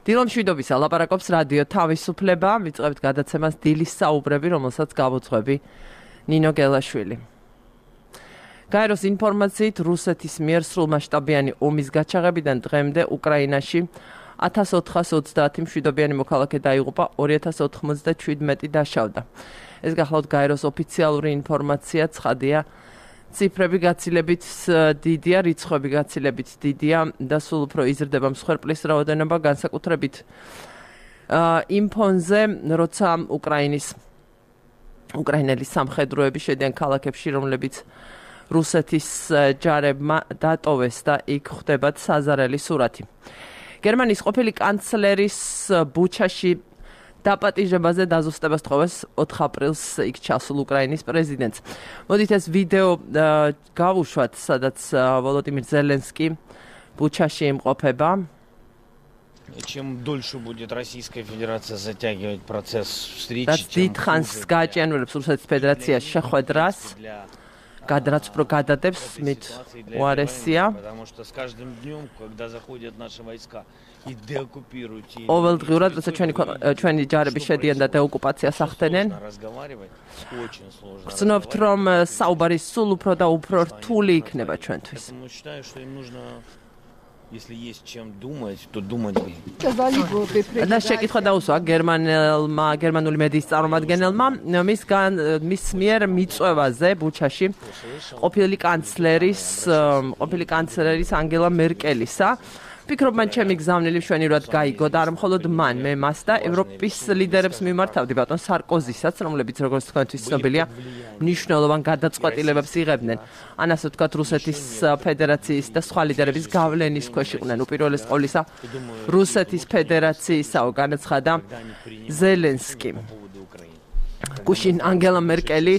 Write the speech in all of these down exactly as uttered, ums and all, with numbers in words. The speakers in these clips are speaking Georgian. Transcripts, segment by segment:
დილო მშვიდობისა, ლაპარაკობს რადიო თავისუფლება, ვიწყებთ გადაცემას დილის საუბრები, რომელსაც გავუძღვები ნინო გელაშვილი. გაეროს ინფორმაციით, რუსეთის მიერ სრულმასშტაბიანი ომის გაჩაღებიდან დღემდე უკრაინაში ათას ოთხას ოცდაათი მშვიდობიანი მოქალაქე დაიღუპა, ორი ათას ოთხმოცდაშვიდმეტი დაშავდა. ეს გახლავთ გაეროს ოფიციალური ინფორმაცია, ცხადია, ციფრები გაცილებით დიდია, რიცხვები გაცილებით დიდია და სულ უფრო იზრდება მსხვერპლის რაოდენობა, განსაკუთრებით იმ ფონზე, როცა უკრაინის უკრაინელი სამხედროები შედიან ქალაქებში, რომლებიც რუსეთის ჯარებმა დატოვეს და იქ ხდებათ საზარელი სურათი. გერმანიის ყოფილი კანცლერის ბუჩაში დაპატიჟებაზე დაზუსტებას თხოვეს ოთხ აპრილს იქ ჩასულ უკრაინის პრეზიდენტს. მოდით ეს ვიდეო გავუშვათ, სადაც ვოლოდიმირ ზელენსკი ბუჩაში იმყოფება. Чем дольше будет Российская Федерация затягивать процесс встречи, რაც დიდხანს გააჭიანურებს რუსეთის федерацияში შეხვედრას, გადაც უფრო გადადებს მით უარესია. потому что с каждым днем, когда заходят наши войска и деоккупируют и ყოველდღიურად როცა ჩვენი ჩვენი ჯარები შედიან და დეოკუპაციას ახდენენ, очень сложно. ვცნობთ, რომ საუბარი სულ უფრო და უფრო რთული იქნება ჩვენთვის. Поэтому считаю, что им нужно, если есть чем думать, то думать бы. და შეკითხვა დაუსვა გერმანელმა, გერმანული მედიის წარმომადგენელმა მისგან მის მიერ მიწვევაზე ბუჩაში ყოფილი კანცლერის ყოფილი კანცლერის ანგელა მერკელისა. ფიქრობ, მან ჩემი გზავნილი მშვენივრად გაიგო და არა მხოლოდ მან, მე მას და ევროპის ლიდერებს მიმართავდი, ბატონ სარკოზისაც, რომლებიც როგორც თქვენთვის ცნობილია, მნიშვნელოვან გადაწყვეტილებებს იღებდნენ. ან ასე ვთქვათ, რუსეთის ფედერაციის და სხვა ლიდერების გავლენის ქვეშ იყვნენ. უპირველეს ყოვლისა, რუსეთის ფედერაციისაო, განაცხადა ზელენსკი. გუშინ ანგელა მერკელი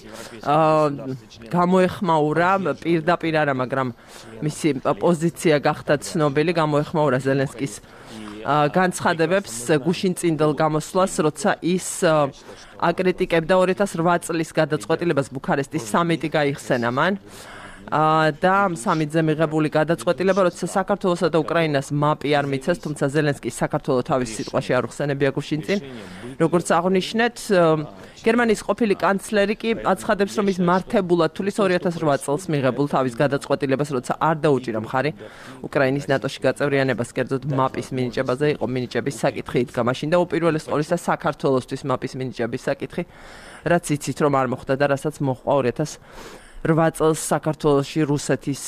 გამოეხმაურა პირდაპირ არა, მაგრამ მისი პოზიცია გახდა ცნობილი, გამოეხმაურა ზელენსკის განცხადებებს გუშინ წინდელ გამოსვლას, როცა ის აკრიტიკებდა ორი ათას რვა წლის გადაწყვეტილებას ბუქარესტის სამიტი გაიხსენა მან. და სამიტზე მიღებული გადაწყვეტილება, როცა საქართველოსა და უკრაინას მაპი არ მიცეს, თუმცა ზელენსკი საქართველოს თავის სიტყვაში არ უხსენებია გუშინ წინ. როგორც აღნიშნეთ, გერმანიის ყოფილი კანცლერი კი აცხადებს, რომ ის მართებულად თulis ორი ათას რვა წელს მიღებულ თავის გადაწყვეტილებას, როცა არ დაუჭირა მხარი უკრაინის ნატოში გაწევრიანებას, კერძოდ მაპის მინიჭებაზე იყო მინიჭების საკითხი იდგა მაშინ და უპირველეს ყოვლისა საქართველოსთვის მაპის მინიჭების საკითხი, რაც იცით რომ არ მოხდა და რასაც მოხდა ორი ათას რვა წელს საქართველოში რუსეთის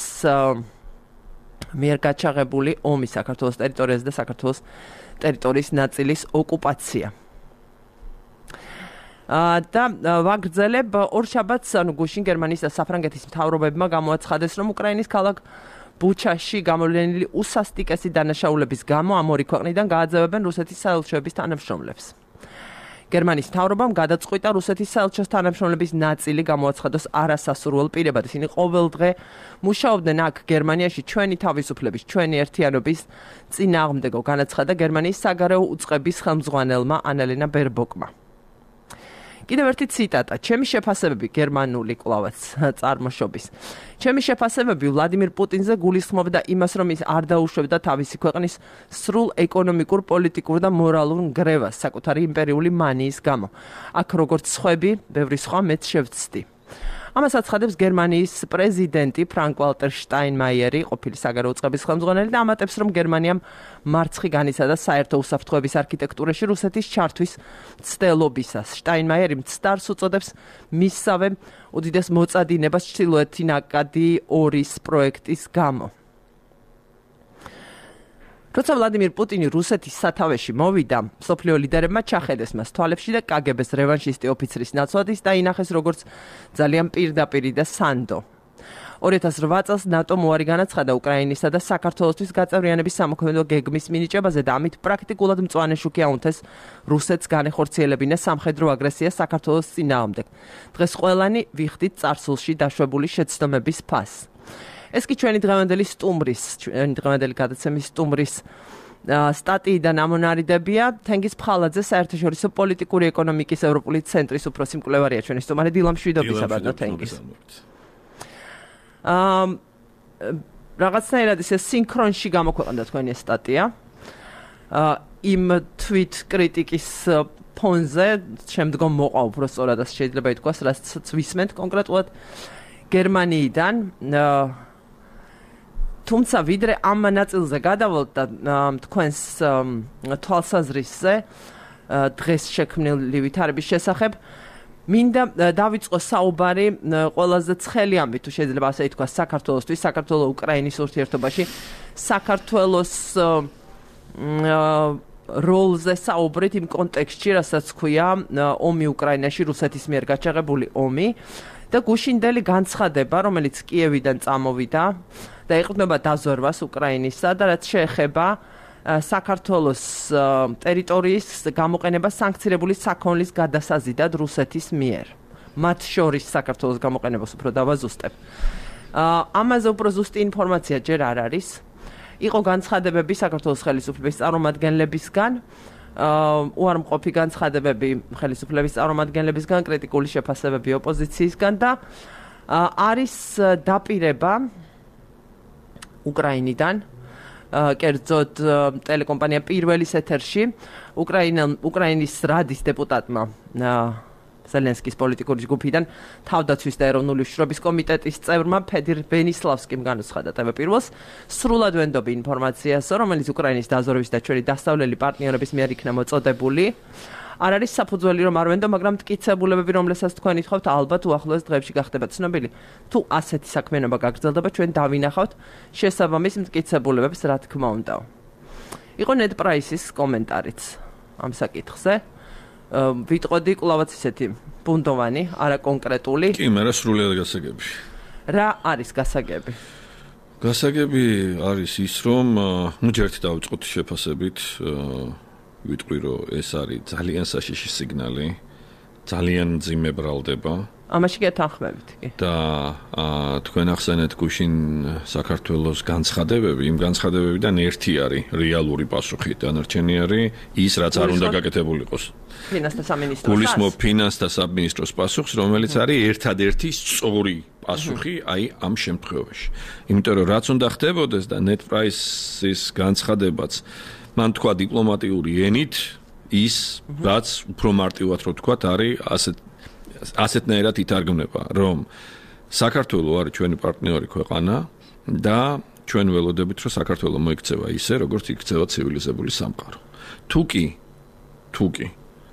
მიერ გაჩაღებული ომი, საქართველოს ტერიტორიაზე და საქართველოს ტერიტორიის ნაწილის ოკუპაცია. და ვაგრძელებ ორ შაბათს, ანუ გუშინ გერმანიის და საფრანგეთის მთავრობებმა გამოაცხადეს, რომ უკრაინის ქალაქ ბუჩაში გამოვლენილი უსასტიკესი დანაშაულების გამო ამ ორი ქვეყნიდან გააძევებენ რუსეთის საელჩოების თანამშრომლებს. გერმანიის მთავრობამ გადაწყვიტა რუსეთის საელჩოს თანამშრომლების ნაწილი გამოაცხადოს არასასურველ პირებად. ისინი ყოველდღე მუშაობდნენ აქ გერმანიაში ჩვენი თავისუფლების, ჩვენი ერთიანობის წინააღმდეგო, განაცხადა გერმანიის საგარეო უწყების ხელმძღვანელმა ანალენა ბერბოკმა. კიდევ ერთი ციტატა. ჩემი შეფასებები გერმანული კვლავაც წარმოშობის. ჩემი შეფასებები ვლადიმირ პუტინზე გულისხმობდა იმას, რომ ის არ დაუშვებდა თავისი ქვეყნის სრულ ეკონომიკურ, პოლიტიკურ და მორალურ ნგრევას საკუთარი იმპერიული მანიის გამო. აქ როგორც სხვები, ბევრი სხვა მეც შევცდი. ამას აცხადებს გერმანიის პრეზიდენტი ფრანკ ვალტერ შტაინმაიერი, ყოფილი საგარეო უწყების ხელმძღვანელი და ამატებს, რომ გერმანიამ მარცხი განიცადა და საერთო უსაფრთხოების არქიტექტურაში რუსეთის ჩართვის მცდელობისას. შტაინმაიერი მცდარს უწოდებს მისსავე უდიდეს მოწადინებას ჩრდილოეთი ნაკადი ორის პროექტის გამო. როცა ვლადიმირ პუტინი რუსეთის სათავეში მოვიდა, მსოფლიო ლიდერებმა ჩახედეს მას თვალებში და კაგებეს რევანშისტი ოფიცრის ნაცვლად ის დაინახეს როგორც ძალიან პირდაპირი და სანდო. ორი ათას რვა წელს ნატომ უარი განაცხადა უკრაინისა და საქართველოსთვის გაწევრიანების სამოქმედო გეგმის მინიჭებაზე და ამით პრაქტიკულად მწვანე შუქი აუნთეს რუსეთს განეხორციელებინა სამხედრო აგრესია საქართველოს წინააღმდეგ. დღეს ყველანი ვიხდით წარსულში დაშვებული შეცდომების ფასს. ეს კი ჩვენი დღევანდელი სტუმრის, ჩვენი დღევანდელი გადაცემის სტუმრის სტატიიდან ამონარიდებია. თენგიზ ფხალაძე, საერთაშორისო პოლიტიკური ეკონომიკის ევროპული ცენტრის უფროსი მკვლევარია ჩვენი სტუმარი. დილა მშვიდობისა, ბატონო თენგიზ. აა რაღაცნაირად ისე სინქრონში გამოქვეყნდა თქვენი სტატია. იმ თვით კრიტიკის ფონზე შემდგომ მოყვა უბრალოდ და შეიძლება ითქვას, რაც ვისმენთ კონკრეტულად გერმანიიდან. თუმცა ვიდრე ამ ნაწილზე გადავალთ და თქვენს თვალსაზრისზე დღეს შექმნილი ვითარების შესახებ, მინდა დავიწყო საუბარი ყველაზე ცხელი ამბით, თუ შეიძლება ასე ითქვას, საქართველოსთვის, საქართველო-უკრაინის ურთიერთობაში, საქართველოს როლზე საუბრით იმ კონტექსტში, რასაც ქვია ომი უკრაინაში, რუსეთის მიერ გაჩაღებული ომი და გუშინდელი განცხადება, რომელიც კიევიდან წამოვიდა და ეყრდნობა დაზვერვას უკრაინისა და რაც შეეხება საქართველოს ტერიტორიის გამოყენება სანქცირებული საქონლის გადასაზიდად რუსეთის მიერ. მათ შორის საქართველოს გამოყენებას უფრო დავაზუსტებ. ამაზე უფრო ზუსტი ინფორმაცია ჯერ არ არის. იყო განცხადებები საქართველოს ხელისუფლების წარმომადგენლებისგან, უარმყოფი განცხადებები ხელისუფლების წარმომადგენლებისგან, კრიტიკული შეფასებები ოპოზიციისგან და არის დაპირება უკრაინიდან, კერძოდ ტელეკომპანია პირველის ეთერში უკრაინის რადის დეპუტატმა ზელენსკის პოლიტიკური ჯგუფიდან თავდაცვის და ეროვნული უშიშრობის კომიტეტის წევრმა ფედირ ბენისლავსკიმ განუცხადა ტევ პირველს სრულად ვენდობი ინფორმაციას, რომელიც უკრაინის დაზვერვის და ჩვენი დასავლელი პარტნიორების მიერ იქნა მოწოდებული. არ არის საფუძველი რომ არ ვენდო, მაგრამ მტკიცებულებები, რომლებსაც თქვენ ითხოვთ, ალბათ უახლოეს დღეებში გახდება ცნობილი. თუ ასეთი საქმიანობა გაგრძელდება, ჩვენ დავინახავთ შესაბამის მტკიცებულებებს, რა თქმა უნდა. იყო ნედ პრაისის კომენტარიც ამ საკითხზე. ვიტყოდი კვლავაც ისეთი ბუნდოვანი, არა კონკრეტული. კი, მე რა სრულად გასაგები. რა არის გასაგები? გასაგები არის ის, რომ ნუ ჯერტი დავიწყოთ შეფასებით, ვიტყვი რომ ეს არის ძალიან საშიში სიგნალი, ძალიან მძიმე ბრალდება. ამაში გეთანხმებით კი. და თქვენ ახსენეთ გუშინ საქართველოს განცხადებები, იმ განცხადებებიდან ერთი არის რეალური პასუხი, დანარჩენი არის ის, რაც არ უნდა გაკეთებული იყოს. ფინანსთა სამინისტროს. გულისხმობ ფინანსთა სამინისტროს პასუხს, რომელიც არის ერთადერთი სწორი პასუხი აი ამ შემთხვევაში. იმიტომ რომ რაც უნდა ხდებოდეს და net price-ის განცხადებაც მან თქვა დიპლომატიური ენით ის, რაც უფრო მარტივად რო თქვათ, არის ასეთ ასეთნაირად ითარგმნება, რომ საქართველო არის ჩვენი პარტნიორი ქვეყანა და ჩვენ ველოდებით, რომ საქართველო მოიქცევა ისე, როგორც იქცევა ცივილიზებული სამყარო. თუკი თუკი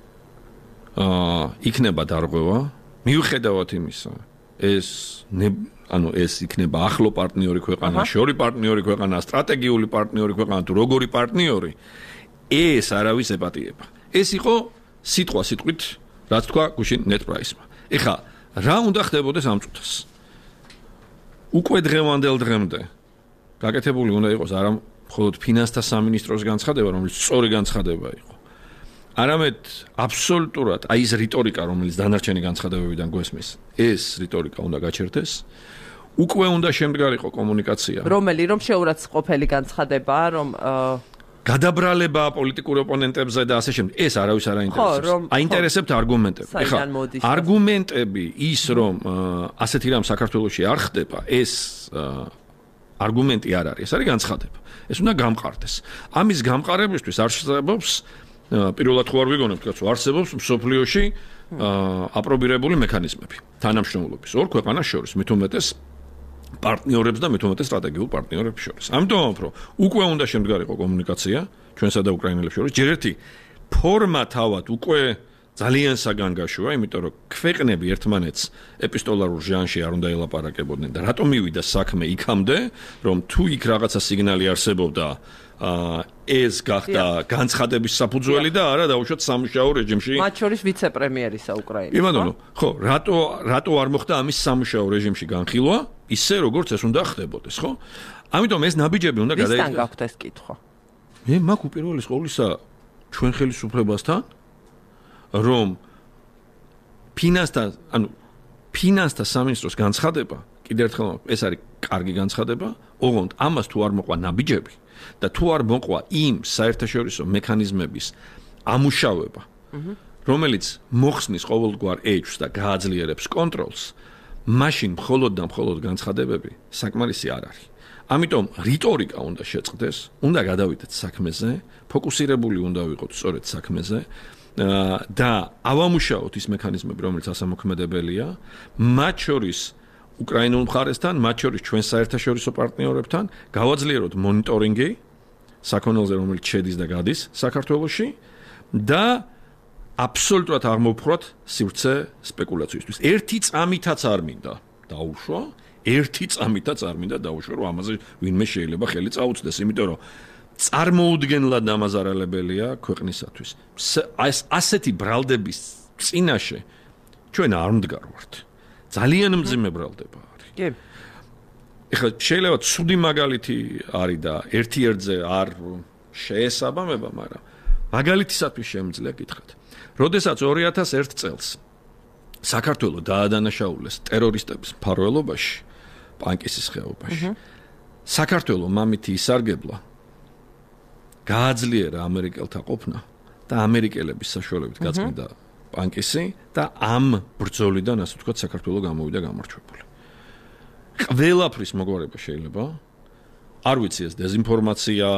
აა იქნება დარღვევა, მიუხედავად იმისა, ეს ანუ ეს იქნება ახლო პარტნიორი ქვეყანა, შორი პარტნიორი ქვეყანა, სტრატეგიული პარტნიორი ქვეყანა თუ როგორი პარტნიორი, ეს არავის ეპატიება. ეს იყო სიტყვა სიტყვით რაც თქვა გუშინ net price-მა. ეხლა რა უნდა ხდებოდეს ამ წუთას? უკვე დღევანდელ დღემდე გაკეთებული უნდა იყოს არა მხოლოდ ფინანსთა სამინისტროს განცხადება, რომელიც სწორი განცხადება იყო. არამედ აბსოლუტურად აი ეს რიტორიკა, რომელიც დანარჩენი განცხადებებიდან გვესმის, ეს რიტორიკა უნდა გაჩერდეს. უკვე უნდა შემდგარიყო კომუნიკაცია. რომელი რომ შეურაცხყოფელი განცხადებაა, რომ გადაბრალება პოლიტიკურ ოპონენტებზე და ასე შემდეგ. ეს არავის არ აინტერესებს. აინტერესებთ არგუმენტები. ეხლა არგუმენტები ის რომ ასეთი რამ საქართველოში არ ხდება, ეს არგუმენტი არ არის, ეს არის განცხადება. ეს უნდა გამყარდეს. ამის გამყარებისთვის არსებობს პირველად ხო არ ვიგონებთ, კაცო, არსებობს მსოფლიოში აპრობირებული მექანიზმები თანამშრომლობის ორ ქვეყანას შორის, მით უმეტეს პარტნიორებს და მით უმეტეს სტრატეგიულ პარტნიორებს შორის. ამიტომ უფრო უკვე უნდა შემდგარიყო კომუნიკაცია ჩვენსა და უკრაინელებს შორის. ჯერ ერთი ფორმა თავად უკვე ძალიან საგანგაშოა, იმიტომ რომ ქვეყნები ერთმანეთს ეპისტოლარულ ჟანრში არ უნდა ელაპარაკებოდნენ და რატომ მივიდა საქმე იქამდე, რომ თუ იქ რაღაცა სიგნალი არსებობდა, ეს გახდა განცხადების საფუძველი და არა დაუშვათ სამუშაო რეჟიმში. მათ შორის ვიცე-პრემიერისა უკრაინის. იმადონო, ხო, რატო რატო არ მოხდა ამის სამუშაო რეჟიმში განხილვა, ისე როგორც ეს უნდა ხდებოდეს, ხო? ამიტომ ეს ნაბიჯები უნდა გადაიწყოს. ვისთან გაქვთ ეს კითხვა? მე მაქვს უპირველეს ყოვლისა ჩვენ ხელისუფლებასთან, რომ ფინანსთა, ანუ ფინანსთა სამინისტროს განცხადება, კიდევ ერთხელ ეს არის კარგი განცხადება, ოღონდ ამას თუ არ მოყვა ნაბიჯები და თუ არ მოყვა იმ საერთაშორისო მექანიზმების ამუშავება, რომელიც მოხსნის ყოველგვარ ეჭვს და გააძლიერებს კონტროლს, მაშინ მხოლოდ და მხოლოდ განცხადებები საკმარისი არ არის. ამიტომ რიტორიკა უნდა შეწყდეს, უნდა გადავიდეთ საქმეზე, ფოკუსირებული უნდა ვიყოთ სწორედ საქმეზე და ავამუშაოთ ის მექანიზმები, რომელიც ასამოქმედებელია, მათ შორის უკრაინულ მხარესთან, მათ შორის ჩვენ საერთაშორისო პარტნიორებთან, გავაძლიეროთ მონიტორინგი საქონელზე, რომელიც შედის და გადის საქართველოში და აბსოლუტურად აღმოფხვრათ სივრცე სპეკულაციისთვის. ერთი წამითაც არ მინდა დაუშვა, ერთი წამითაც არ მინდა დაუშვა, რომ ამაზე ვინმე შეიძლება ხელი წაუწდეს, იმიტომ რომ წარმოუდგენლად დამაზარალებელია ქვეყნისათვის. ეს ასეთი ბრალდების წინაშე ჩვენ არ მდგარ ვართ. ძალიან მძიმე ბრალდება არის. კი. ეხლა შეიძლება ცუდი მაგალითი არის და ერთი ერთზე არ შეესაბამება, მაგრამ მაგალითისათვის შემიძლია გითხრათ. როდესაც ორი ათას ერთ წელს საქართველო დაადანაშაულეს ტერორისტების მფარველობაში, პანკისის ხეობაში. საქართველო მამითი ისარგებლა, გააძლიერა ამერიკელთა ყოფნა და ამერიკელების საშუალებით გაწმიდა პანკისი და ამ ბრძოლიდან, ასე ვთქვათ, საქართველო გამოვიდა გამარჯვებული. ყველაფრის მოგვარება შეიძლება. არ ვიცი ეს დეзинფორმაცია,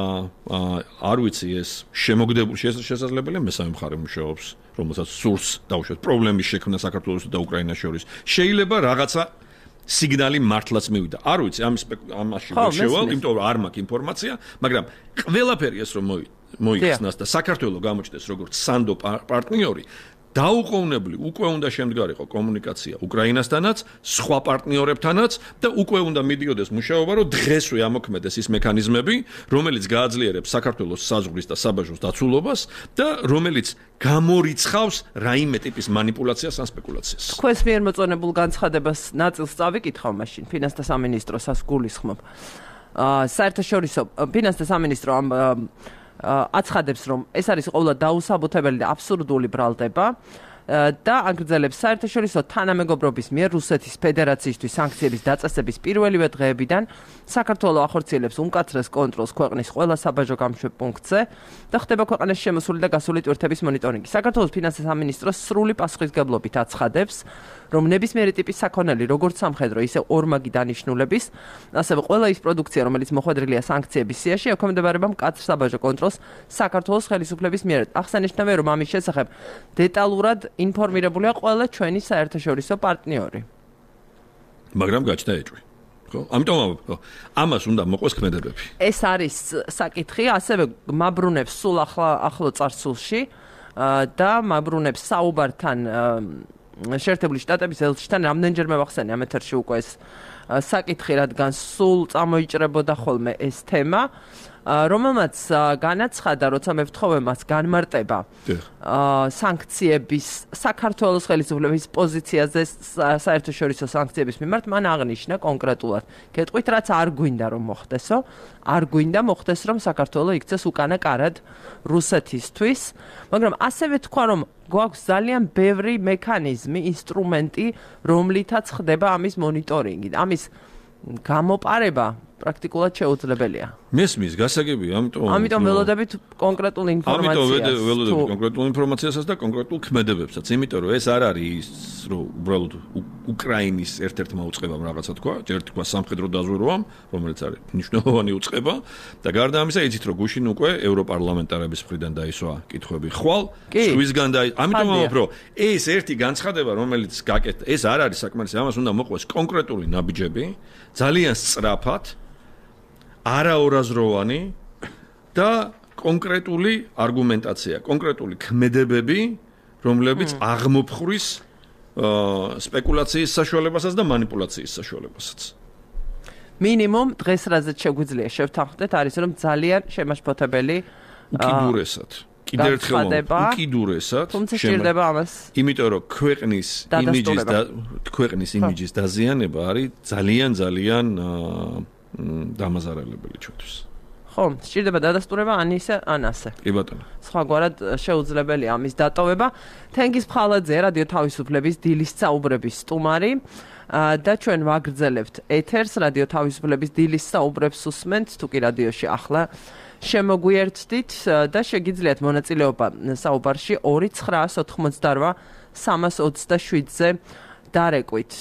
არ ვიცი ეს შემოგდებული შესაძლებელია მესამე მხარე მუშაობს, რომელსაც სურს დაუშვათ პრობლემის შექმნა საქართველოს და უკრაინას შორის. შეიძლება რაღაცა სიგნალი მართლაც მივიდა. არ ვიცი, ამ ამაში ვერ შევალ, იმიტომ რომ არ მაქვს ინფორმაცია, მაგრამ ყველაფერი ეს რომ მოიხსნას და საქართველო გამოჩნდეს როგორც სანდო პარტნიორი, დაუყოვნებლივ უკვე უნდა შემდგარიყო კომუნიკაცია უკრაინასთანაც, სხვა პარტნიორებთანაც და უკვე უნდა მიდიოდეს მუშაობა, რომ დღესვე ამოქმედეს ის მექანიზმები, რომელიც გააძლიერებს საქართველოს საზღვრის და საბაჟოს დაცულობას და რომელიც გამორიცხავს რაიმე ტიპის манипуляციას ან სპეკულაციას. თქვენს მიერ მოწონებულ განცხადებას ნაწილს წავიკითხავ მაშინ, ფინანსთა სამინისტროსაც გულისხმობ. აა საერთაშორისო ფინანსთა სამინისტრო ამ აცხადებს, რომ ეს არის ყოველად დაუსაბუთებელი და აბსურდული ბრალდება და აგრძელებს საერთაშორისო თანამეგობრობის მიერ რუსეთის ფედერაციისთვის სანქციების დაწესების პირველივე დღეებიდან საქართველოს ახორციელებს უმკაცრეს კონტროლს ქვეყნის ყველა საბაჟო გამშვებ პუნქტზე და ხდება ქვეყნის შემოსული და გასული ტვირთების მონიტორინგი. საქართველოს ფინანსთა სამინისტრო სრული პასუხისგებლობით აცხადებს, რომ ნებისმიერი ტიპის საქონელი, როგორც სამხედრო, ისე ორმაგი დანიშნულების, ასევე ყველა ის პროდუქცია, რომელიც მოხვედრილია სანქციების სიაში, ექვემდებარება მკაცრ საბაჟო კონტროლს საქართველოს ხელისუფლების მიერ. აღსანიშნავია, რომ ამის შესახებ დეტალურად ინფორმირებულია ყველა ჩვენი საერთაშორისო პარტნიორი. მაგრამ გაჩნდა ეჭვი. ხო? ამიტომ ამას უნდა მოყვეს ქმედებები. ეს არის საკითხი, ასევე მაბრუნებს სულ ახლა ახლო წარსულში და მაბრუნებს საუბართან შეერთებული შტატების ელჩთან რამდენჯერმე ვახსენე ამ ეთერში უკვე ეს საკითხი, რადგან სულ წამოიჭრებოდა ხოლმე ეს თემა, რომელმაც განაცხადა, როცა მე ვთხოვე მას განმარტება სანქციების საქართველოს ხელისუფლების პოზიციაზე საერთაშორისო სანქციების მიმართ, მან აღნიშნა კონკრეტულად კეთყვით, რაც არ გვინდა რომ მოხდესო, არ გვინდა მოხდეს რომ საქართველო იქცეს უკანა კარად რუსეთისთვის, მაგრამ ასევე თქვა, რომ გვაქვს ძალიან ბევრი მექანიზმი, ინსტრუმენტი, რომლითაც ხდება ამის მონიტორინგი. ამის გამოპარება პრაქტიკულად შეუძლებელია. მესმის, გასაგებია, ამიტომ ამიტომ ველოდებით კონკრეტულ ინფორმაციას. ამიტომ ველოდებით კონკრეტულ ინფორმაციასაც და კონკრეტულ ქმედებებსაც, იმიტომ რომ ეს არ არის ის, რომ უბრალოდ უკრაინის ერთ-ერთმა უწყებამ რაღაცა თქვა, ერთ თქვა სამხედრო დაზვერვამ, რომელიც არის მნიშვნელოვანი უწყება და გარდა ამისა, იცით რომ გუშინ უკვე ევროპარლამენტარების მხრიდან დაისვა კითხვები ხვალ, სხვისგან და ამიტომ ვამბობ, რომ ეს ერთი განცხადება, რომელიც გაკეთდა, ეს არ არის საკმარისი, ამას უნდა მოყვეს კონკრეტული ნაბიჯები, ძალიან სწრაფად არაორაზროვანი და კონკრეტული არგუმენტაცია, კონკრეტული ქმედებები, რომლებიც აღმოფხვრის სპეკულაციის საშუალებასაც და манипуляციის საშუალებასაც. მინიმუმ დღეს რაზეც შეგვიძლია შევთანხმდეთ, არის რომ ძალიან შემაშფოთებელი უკიდურესად. კიდევ ერთხელ უკიდურესად შემოჭირდება ამას. იმიტომ რომ ქვეყნის იმიჯის და ქვეყნის იმიჯის დაზიანება არის ძალიან ძალიან დამაზარალებელი ჩვენთვის. ხო, სჭირდება დადასტურება ან ისე ან ასე. კი ბატონო. სხვაგვარად შეუძლებელია ამის დატოვება. თენგიზ ფხალაძე, რადიო თავისუფლების დილის საუბრების სტუმარი და ჩვენ ვაგრძელებთ ეთერს, რადიო თავისუფლების დილის საუბრებს უსმენთ, თუ კი რადიოში ახლა შემოგვიერთდით და შეგიძლიათ მონაწილეობა საუბარში ორი ცხრაას ოთხმოცდაორვა სამას ოცდაშვიდზე დარეკვით.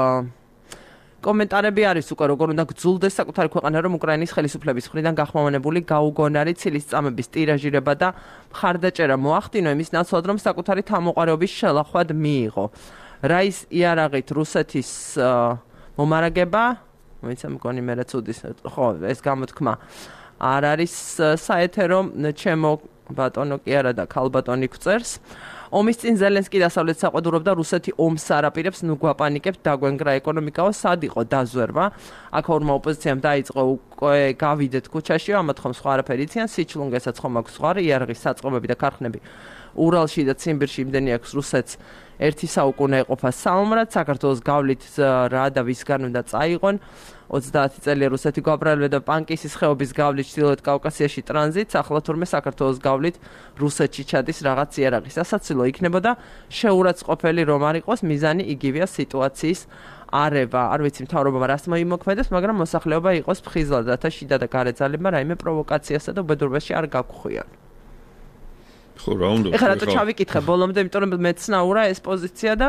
კომენტარები არის უკვე როგორ უნდა გძულდეს საკუთარი ქვეყანა რომ უკრაინის ხელისუფლების მხრიდან გახმოვანებული გაუგონარი ცილის წამების ტირაჟირება და მხარდაჭერა მოახდინო იმის ნაცვლად რომ საკუთარი თავმოყარეობის შელახვად მიიღო. რა ის იარაღით რუსეთის მომარაგება, ვიცი მგონი მე რაც უდის, ხო, ეს გამოთქმა არ არის საეთერო, ჩემო ბატონო კი არა და ქალბატონი გვწერს. ომის წინ ზელენსკი დასავლეთ საყვედურობდა რუსეთი ომს არაპირებს, ნუ გვაპანიკებთ, დაგვენგრა ეკონომიკაო, სად იყო დაზვერვა. აქაურმა ოპოზიციამ დაიწყო უკვე გავიდეთ ქუჩაში, ამათ ხომ სხვა არაფერი იციან, სიჩლუნგესაც ხომ აქვს სხვა იარაღის საწყობები და ქარხნები. ურალში და ციმბირში იმდენი აქვს რუსეთს ერთი საუკუნე ეყოფა საომრად, საქართველოს გავლით რა და ვისგან უნდა წაიღონ. ოცდაათი წელია რუსეთი გვაბრალებდა პანკისის ხეობის გავლით ჩრდილოეთ კავკასიაში ტრანზიტს, ახლა თურმე საქართველოს გავლით რუსეთში ჩადის რაღაც იარაღის ასაცილო იქნებოდა შეურაცხყოფელი რომ არ იყოს მიზანი იგივეა სიტუაციის არევა. არ ვიცი მთავრობამ რას მოიმოქმედებს, მაგრამ მოსახლეობა იყოს ფხიზლად, რათა შიდა და გარე ძალებმა რაიმე პროვოკაციასა და უბედურებაში არ გაგხვიონ. ხო, რა უნდა? ეხლა რატო ჩავიკითხე ბოლომდე, იმიტომ რომ მეცნაურა ეს პოზიცია და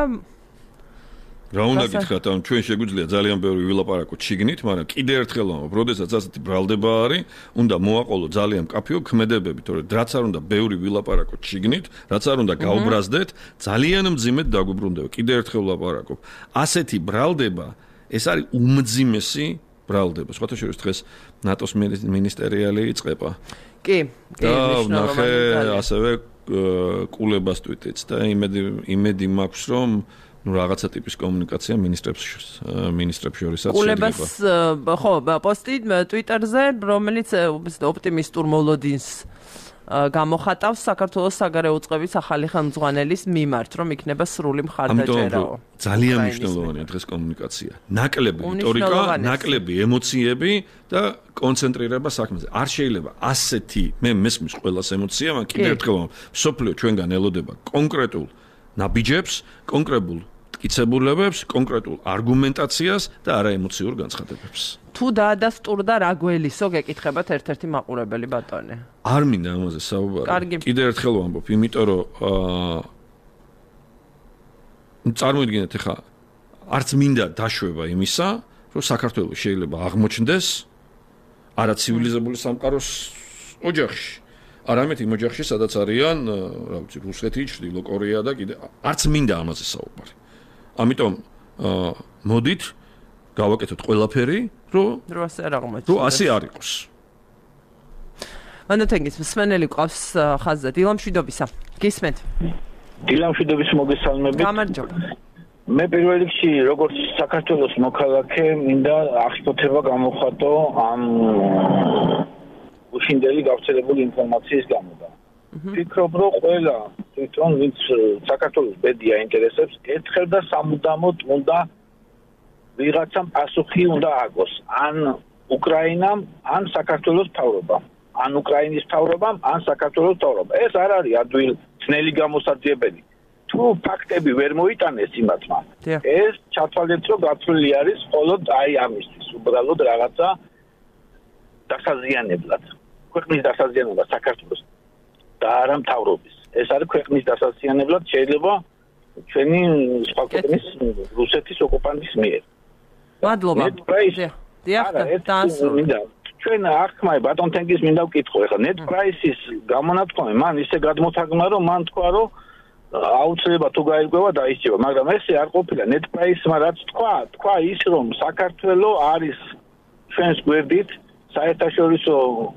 რა უნდა გითხრათ, ამ ჩვენ შეგვიძლია ძალიან ბევრი ვილაპარაკოთ შიგნით, მაგრამ კიდე ერთხელ ვამბობ, როდესაც ასეთი ბრალდება არის, უნდა მოაყოლო ძალიან მკაფიო ქმედებები, თორემ რაც არ უნდა ბევრი ვილაპარაკოთ შიგნით, რაც არ უნდა გაუბრაზდეთ, ძალიან მძიმედ დაგვიბრუნდება. კიდე ერთხელ ვილაპარაკობ. ასეთი ბრალდება, ეს არის უმძიმესი ბრალდება. სხვათა შორის დღეს ნატოს მინისტერიალი იწყება. კი, კი, ნახე ასევე კულებას ტვიტიც და იმედი იმედი მაქვს, რომ ну რაღაცა ტიპის კომუნიკაცია ministrებს ministrებს შორისაც შეიძლება. კულებას ხო, პოსტი Twitter-ზე, რომელიც ოპტიმისტურ მოლოდინს გამოხატავს საქართველოს საგარეო უწყების ახალი ხელმძღვანელის მიმართ, რომ იქნება სრული მხარდაჭერაო. ძალიან მნიშვნელოვანია დღეს კომუნიკაცია. ნაკლები რიტორიკა, ნაკლები ემოციები და კონცენტრირება საქმეზე. არ შეიძლება ასეთი მე მესმის ყველას ემოცია, მაგრამ კიდევ ერთხელ სოფლიო ჩვენგან ელოდება კონკრეტულ ნაბიჯებს, კონკრეტულ მტკიცებულებებს, კონკრეტულ არგუმენტაციას და არა ემოციურ განცხადებებს. თუ დაადასტურდა რა გველისო, გეკითხებათ ერთ-ერთი მაყურებელი ბატონი. არ მინდა ამაზე საუბარი. კიდევ ერთხელ ვამბობ, იმიტომ რომ აა წარმოიდგინეთ ახლა არც მინდა დაშვება იმისა, რომ საქართველოს შეიძლება აღმოჩნდეს არა ცივილიზებული სამყაროს ოჯახში. არამედ იმ ოჯახში, სადაც არიან, რა ვიცი, რუსეთი, ჩრდილო კორეა და კიდე არც მინდა ამაზე საუბარი. ამიტომ აა მოდით გავაკეთოთ ყველაფერი, რომ რომ ასე არ აღმოჩნდეს. რომ ასე არ იყოს. მანდათენგის მსმენელი ყავს ხაზზე დილამშვიდობისა. გისმენთ? დილამშვიდობის მოგესალმებით. გამარჯობა. მე პირველ რიგში როგორც საქართველოს მოქალაქე მინდა აღშფოთება გამოხატო ამ უშინდელი გავრცელებული ინფორმაციის გამო და ვფიქრობ, რომ ყველა თვითონ ვინც საქართველოს ბედია ინტერესებს, ერთხელ და სამუდამოდ უნდა ვიღაცამ პასუხი უნდა აგოს ან უკრაინამ, ან საქართველოს მთავრობამ, ან უკრაინის მთავრობამ, ან საქართველოს მთავრობამ. ეს არ არის ადვილ ძნელი გამოსაძიებელი. თუ ფაქტები ვერ მოიტანეს იმათმა, ეს ჩათვალეთ, რომ გაწვრილი არის მხოლოდ აი ამისთვის, უბრალოდ რაღაცა დასაზიანებლად. ქვეყნის დასაზიანებლად საქართველოს და არა მთავრობის. ეს არის ქვეყნის დასაზიანებლად შეიძლება ჩვენი სხვა ქვეყნის რუსეთის ოკუპანტის მიერ. მადლობა. დიახ, დაასრულე. ჩვენ ახმაი ბატონ თენგის მინდა ვკითხო, ეხლა net price-ის გამონათქვამი მან ისე გადმოთაგმა, რომ მან თქვა, რომ აუცილებლად თუ გაირკვევა დაისწრება, მაგრამ ესე არ ყოფილა net price-მა რაც თქვა, თქვა ის, რომ საქართველოს არის ჩვენს გვერდით საერთაშორისო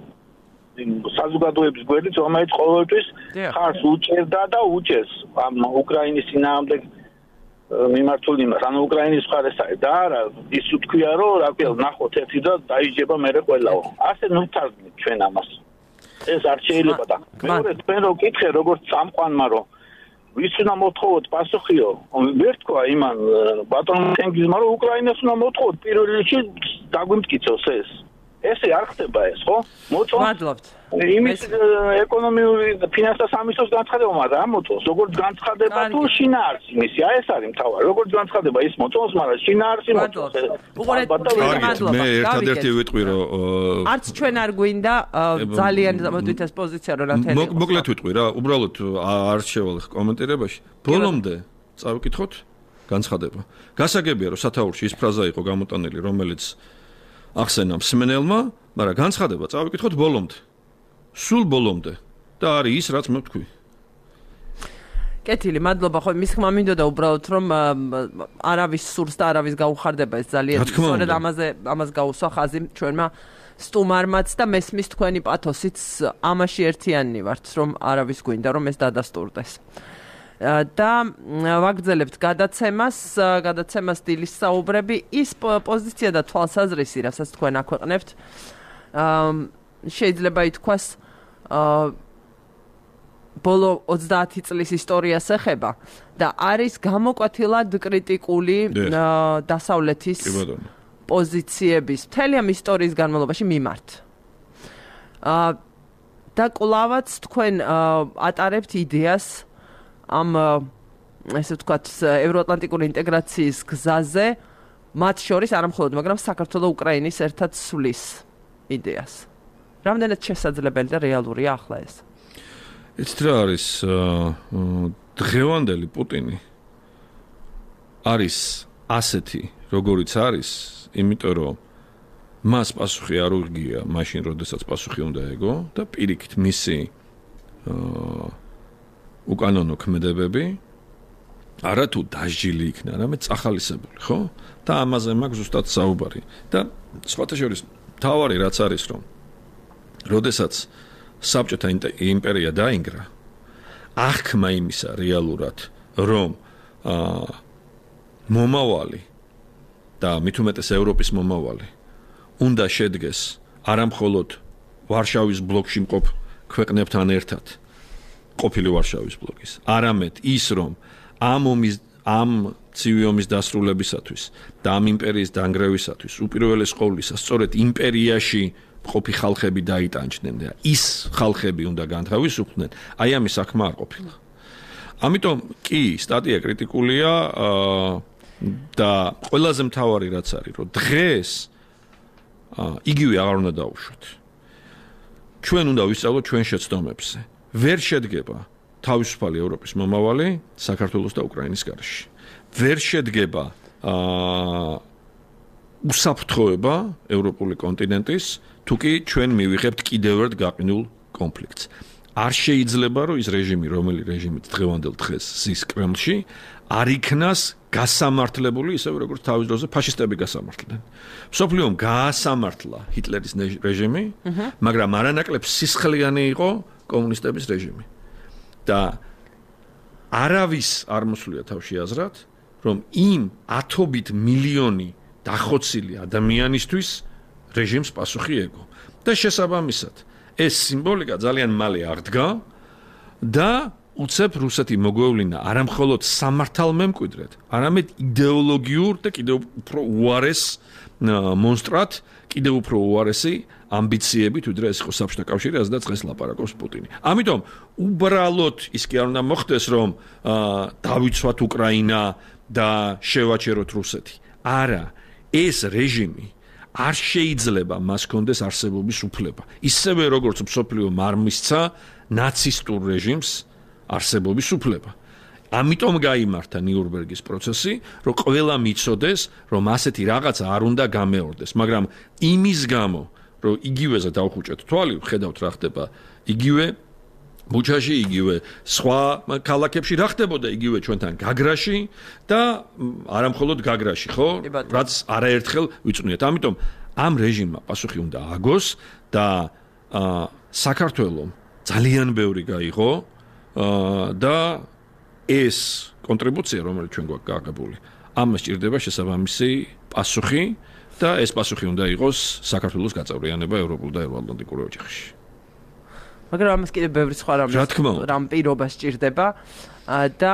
საზოგადოების გვერდით, რომელიც ყოველთვის ხარს უჭერდა და უჭერს ამ უკრაინის წინააღმდეგ მიმართულ იმას, ანუ უკრაინის მხარეს არის და არა ის უთქვია, რომ რა ქვია, ნახოთ ერთი და დაიჯება მერე ყველაო. ასე ნუ ვთარგმნით ჩვენ ამას. ეს არ შეიძლება და მეორე თქვენ რო კითხე, როგორც წამყვანმა, რომ ვის უნდა მოთხოვოთ პასუხიო, ვერ თქვა იმან ბატონ თენგიზმა, რომ უკრაინას უნდა მოთხოვოთ პირველ რიგში დაგვიმტკიცოს ეს. ესე არ ხდება ეს, ხო? მოწონს. მადლობთ. იმის ეკონომიური ფინანსთა სამინისტროს განცხადება, მაგრამ არ მოწონს. როგორც განცხადება თუ შინაარსი მისი, აი ეს არის მთავარი. როგორც განცხადება ის მოწონს, მაგრამ შინაარსი მოწონს. უყურეთ, მადლობა. მე ერთადერთი ვიტყვი, რომ არც ჩვენ არ გვინდა ძალიან მოდით ეს პოზიცია რომ რათელი. მოკლედ ვიტყვი რა, უბრალოდ არ შევალ კომენტირებაში. ბოლომდე წავიკითხოთ განცხადება. გასაგებია, რომ სათაურში ის ფრაზა იყო გამოტანილი, რომელიც ახსენა მსმენელმა, მაგრამ განცხადება წავიკითხოთ ბოლომდე. სულ ბოლომდე და არის ის, რაც მე ვთქვი. კეთილი, მადლობა, ხო, მის ხმა მინდოდა უბრალოდ რომ არავის სურს და არავის გაუხარდება ეს ძალიან სწორედ ამაზე ამას გაუსვა ხაზი ჩვენმა სტუმარმაც და მესმის თქვენი პათოსიც ამაში ერთიანი ვართ, რომ არავის გვინდა რომ ეს დადასტურდეს. და ვაგრძელებთ გადაცემას, გადაცემას დილის საუბრები, ის პოზიცია და თვალსაზრისი, რასაც თქვენ აქვეყნებთ, შეიძლება ითქვას ბოლო ოცდაათი წლის ისტორიას ეხება და არის გამოკვეთილად კრიტიკული დასავლეთის პოზიციების მთელი ამ ისტორიის განმავლობაში მიმართ. და კვლავაც თქვენ ატარებთ იდეას ამ ესე ვთქვათ ევროატლანტიკური ინტეგრაციის გზაზე, მათ შორის არა მხოლოდ, მაგრამ საქართველოს უკრაინის ერთად სვლის იდეას. რამდენად შესაძლებელი და რეალურია ახლა ეს? იცით რა არის დღევანდელი პუტინი არის ასეთი, როგორიც არის, იმიტომ რომ მას პასუხი არ უღია მაშინ, როდესაც პასუხი უნდა ეგო და პირიქით მისი უკანონო ქმედებები არათუ დასჯილი იქნა, არამედ წახალისებული, ხო? და ამაზე მაქვს ზუსტად საუბარი. და სხვათა შორის თავარი რაც არის, რომ როდესაც საბჭოთა იმპერია დაინგრა, აღქმა იმისა რეალურად, რომ მომავალი და მით უმეტეს ევროპის მომავალი უნდა შედგეს არამხოლოდ ვარშავის ბლოკში მყოფ ქვეყნებთან ერთად, ყოფილი ვარშავის ბლოკის, არამედ ის, რომ ამ ომის ამ ცივი ომის დასრულებისათვის და ამ იმპერიის დანგრევისათვის უპირველეს ყოვლისა სწორედ იმპერიაში ყოფი ხალხები დაიტანჯდნენ და ის ხალხები უნდა განთავისუფლდნენ, აი ამის საქმე არ ყოფილა. ამიტომ კი სტატია კრიტიკულია და ყველაზე მთავარი რაც არის, რომ დღეს იგივე აღარ უნდა დაუშვათ. ჩვენ უნდა ვისწავლოთ ჩვენ შეცდომებზე. ვერ შედგება თავისუფალი ევროპის მომავალი საქართველოს და უკრაინის გარშე. ვერ შედგება უსაფრთხოება ევროპული კონტინენტის, თუ კი ჩვენ მივიღებთ კიდევ ერთ გაყინულ კონფლიქტს. არ შეიძლება, რომ ის რეჟიმი, რომელი რეჟიმით დღევანდელ დღეს ზის კრემლში, არ იქნას გასამართლებული, ისე როგორც თავის დროზე ფაშისტები გასამართლდნენ. მსოფლიომ გაასამართლა ჰიტლერის რეჟიმი, მაგრამ არანაკლებ სისხლიანი იყო კომუნისტების რეჟიმი. და არავის არ მოსვლია თავში აზრად, რომ იმ ათობით მილიონი დახოცილი ადამიანისთვის რეჟიმს პასუხი ეგო. და შესაბამისად, ეს სიმბოლიკა ძალიან მალე აღდგა და უცებ რუსეთი მოგვევლინა არა მხოლოდ სამართალმემკვიდრედ, არამედ იდეოლოგიურ და კიდევ უფრო უარეს მონსტრად, კიდევ უფრო უარესი ამბიციებით, ვიდრე ეს იყო საბჭოთა კავშირი, რაზედაც დღეს ლაპარაკობს პუტინი. ამიტომ უბრალოდ ის კი არ უნდა მოხდეს, რომ დავიცვათ უკრაინა და შევაჩეროთ რუსეთი. არა, ეს რეჟიმი არ შეიძლება მას კონდეს არსებობის უფლება. ისევე როგორც მსოფლიომ არ მისცა ნაცისტურ რეჟიმს არსებობის უფლება. ამიტომ გაიმართა ნიურნბერგის პროცესი, რომ ყველა მიცოდეს, რომ ასეთი რაღაცა არ უნდა გამეორდეს, მაგრამ იმის გამო, რომ იგივეზე დავხუჭეთ თვალი, ხედავთ რა ხდება იგივე ბუჩაში, იგივე სხვა ქალაქებში რა ხდებოდა იგივე ჩვენთან გაგრაში და არა მხოლოდ გაგრაში, ხო? რაც არაერთხელ ვიწვნიეთ. ამიტომ ამ რეჟიმმა პასუხი უნდა ააგოს და საქართველოს ძალიან ბევრი გაიღო და ეს კონტრიბუცია, რომელიც ჩვენ გვაქვს გააღებული, ამას ჭირდება შესაბამისი პასუხი და ეს პასუხი უნდა იყოს საქართველოს გაწევრიანება ევროპულ და ევროატლანტიკურ ოჯახში. მაგრამ ამას კიდევ ბევრი სხვა რამ რამ პირობა სჭირდება და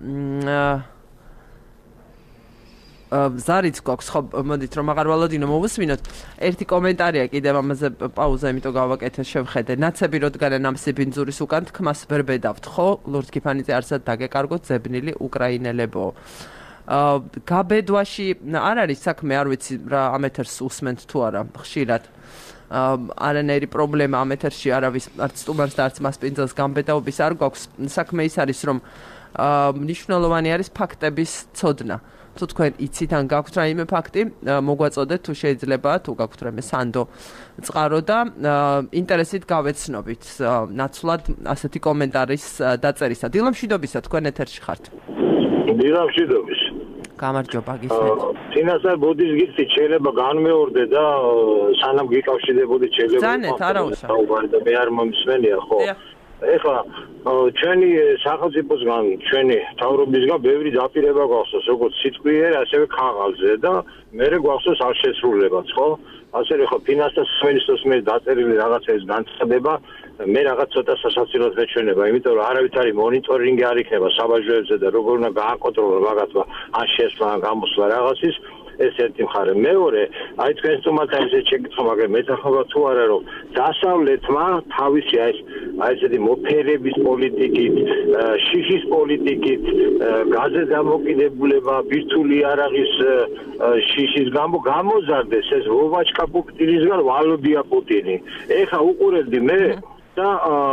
ზარიც გვაქვს, ხო, მოდით რომ აღარ ვალოდინო მოვუსმინოთ. ერთი კომენტარია კიდევ ამაზე პაუზა, იმიტომ გავაკეთე შევხედე. ნაცები როდგანენ ამ სიბინძურის უკან თქმას ვერ ბედავთ, ხო? ლურჯ კიფანიძე არსად დაგეკარგოთ ზებნილი უკრაინელებო. გაბედვაში არ არის საქმე, არ ვიცი რა ამ ეთერს უსმენთ თუ არა ხშირად. არანაირი პრობლემა ამ ეთერში არავის არც სტუმარს და არც მასპინძელს გამბედაობის არ გვაქვს. საქმე ის არის, რომ მნიშვნელოვანი არის ფაქტების ცოდნა. თუ თქვენ იცით ან გაქვთ რაიმე ფაქტი, მოგვაწოდეთ თუ შეიძლება, თუ გაქვთ რაიმე სანდო წყარო და ინტერესით გავეცნობით ნაცვლად ასეთი კომენტარის დაწერისა. დილამშვიდობისა, თქვენ ეთერში ხართ. დილამშვიდობის. გამარჯობა, გისმენთ. წინასწარ ბოდის გიცით, შეიძლება განმეორდე და სანამ გიკავშირდებოდი შეიძლება. ზანეთ, არა უშავ. და მე არ მომსმენია, ხო? ეხლა ჩვენი სახელმწიფოსგან, ჩვენი მთავრობისგან ბევრი დაპირება გვახსოვს, როგორც სიტყვიერ, ასევე ქაღალდზე და მე გვახსოვს არ შესრულებაც, ხო? ასევე ხო ფინანსთა სამინისტროს მიერ დაწერილი რაღაცების განცხადება მე რაღაც ცოტა სასაცილოდ მეჩვენება, იმიტომ რომ არავითარი მონიტორინგი არ იქნება საბაჟოებზე და როგორ უნდა გააკონტროლოს მაგათმა ან შესვლა ან გამოსვლა რაღაცის. ეს ერთი მხარე. მეორე, აი თქვენ სტუმართან ისე შეკითხვა, მაგრამ მეთახობა თუ არა რომ დასავლეთმა თავისი აი აი ესეთი მოფერების პოლიტიკით, შიშის პოლიტიკით, გაზეთ დამოკიდებულება, ბირთვული არაღის შიშის გამო გამოზარდეს ეს ვოვაჩკა პუტინისგან ვალოდია პუტინი. ეხა უყურებდი მე და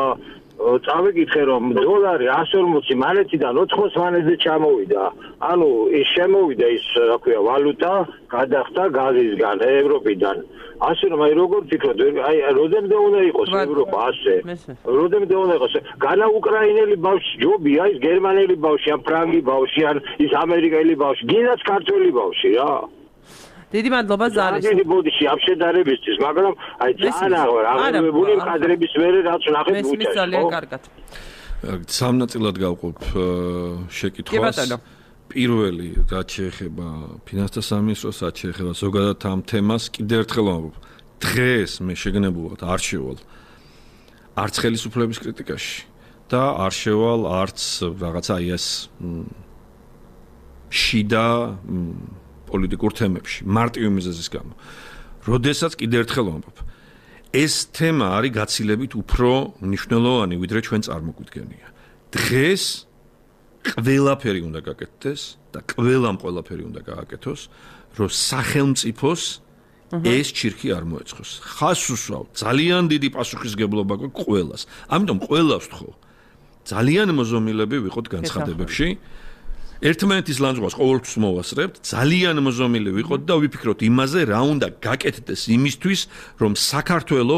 წავეკითხე რომ დოლარი εκατს ორმოცი მანეთიდან ოთხმოცი მანეთზე ჩამოვიდა. ანუ ის შემოვიდა ის რა ქვია ვალუტა გადახდა გაზისგან ევროპიდან. ასე რომ აი როგორ ფიქრობთ აი როდემდე უნდა იყოს ევროპა ასე? როდემდე უნდა იყოს? განა უკრაინელი ბავშვი ჯობია ის გერმანელი ბავშვი ან ფრანგი ბავშვი ან ის ამერიკელი ბავშვი, გინდაც ქართველი ბავშვი რა. დიდი მადლობა ზარის. დიდი ბოდიში ამ შედარებისთვის, მაგრამ აი ძალიან აღარებული კადრების მერე რაც ნახეთ ბუჩაში. მესმის ძალიან კარგად. სამ ნაწილად გავყოფ შეკითხვას. პირველი, რაც შეეხება ფინანსთა სამინისტროს, რაც შეეხება ზოგადად ამ თემას, კიდევ ერთხელ ვამბობ. დღეს მე შეგნებულად არ შევალ არც ხელისუფლების კრიტიკაში და არ შევალ არც რაღაცა ის შიდა პოლიტიკურ თემებში, მარტივი მიზეზის გამო. როდესაც კიდევ ერთხელ ვამბობ, ეს თემა არის გაცილებით უფრო მნიშვნელოვანი, ვიდრე ჩვენ წარმოგვიდგენია. დღეს ყველაფერი უნდა გაკეთდეს და ყველამ ყველაფერი უნდა გააკეთოს, რომ სახელმწიფოს ეს ჩირქი არ მოეწყოს. ხას უსვავ, ძალიან დიდი პასუხისგებლობა გვაქვს ყველას. ამიტომ ყველას ვთხოვ, ძალიან მოზომილები ვიყოთ განცხადებებში. ერთმანეთის ლანძღვას ყოველთვის მოვასწრებთ, ძალიან მოზომილი ვიყოთ და ვიფიქროთ იმაზე, რა უნდა გაკეთდეს იმისთვის, რომ საქართველო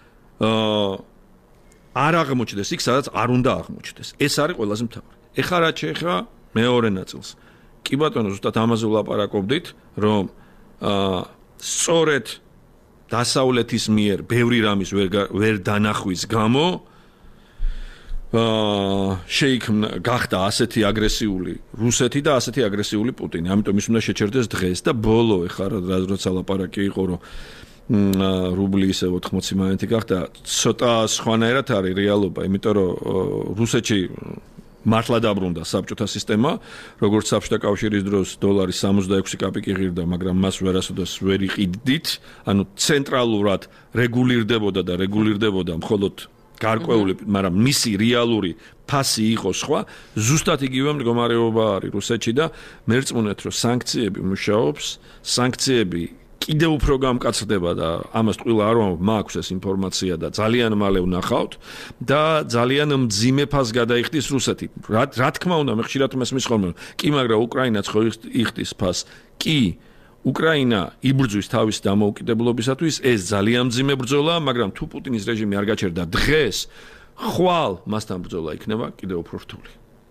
არ აღმოჩნდეს იქ, სადაც არ უნდა აღმოჩნდეს. ეს არის ყველაზე მთავარი. ეხლა რაც შეეხება მეორე ნაწილს. კი ბატონო, ზუსტად ამაზე ვლაპარაკობდით, რომ სწორედ დასავლეთის მიერ ბევრი რამის ვერ ვერ დანახვის გამო შეიქმნა გახდა ასეთი აგრესიული რუსეთი და ასეთი აგრესიული პუტინი. ამიტომ ის უნდა შეჩერდეს დღეს და ბოლო ეხლა როცა ლაპარაკი იყო რომ რუბლი ისე ოთხმოცი მანეთი გახდა, ცოტა სხვანაირად არის რეალობა, იმიტომ რომ რუსეთში მართლა დაბრუნდა საბჭოთა სისტემა, როგორც საბჭოთა კავშირის დროს დოლარი სამოცდაექვსი კაპიკი ღირდა, მაგრამ მას ვერასოდეს ვერ იყიდით, ანუ ცენტრალურად რეგულირდებოდა და რეგულირდებოდა მხოლოდ გარკვეული, მაგრამ მისი რეალური ფასი იყო სხვა, ზუსტად იგივე მდგომარეობა არის რუსეთში და მერწმუნეთ, რომ სანქციები მუშაობს, სანქციები კიდევ უფრო გამკაცრდება და ამას ტყუილა არ ვამბობ, მაქვს ეს ინფორმაცია და ძალიან მალე ვნახავთ და ძალიან მძიმე ფასს გადაიხდის რუსეთი. რა რა თქმა უნდა, მე ხშირად მესმის ხოლმე, კი, მაგრამ უკრაინაც ხო იხდის ფასს. კი, უკრაინა იბრძვის თავის დამოუკიდებლობისათვის, ეს ძალიან მძიმე ბრძოლა, მაგრამ თუ პუტინის რეჟიმი არ გაჩერდა დღეს, ხვალ მასთან ბრძოლა იქნება კიდევ უფრო რთული.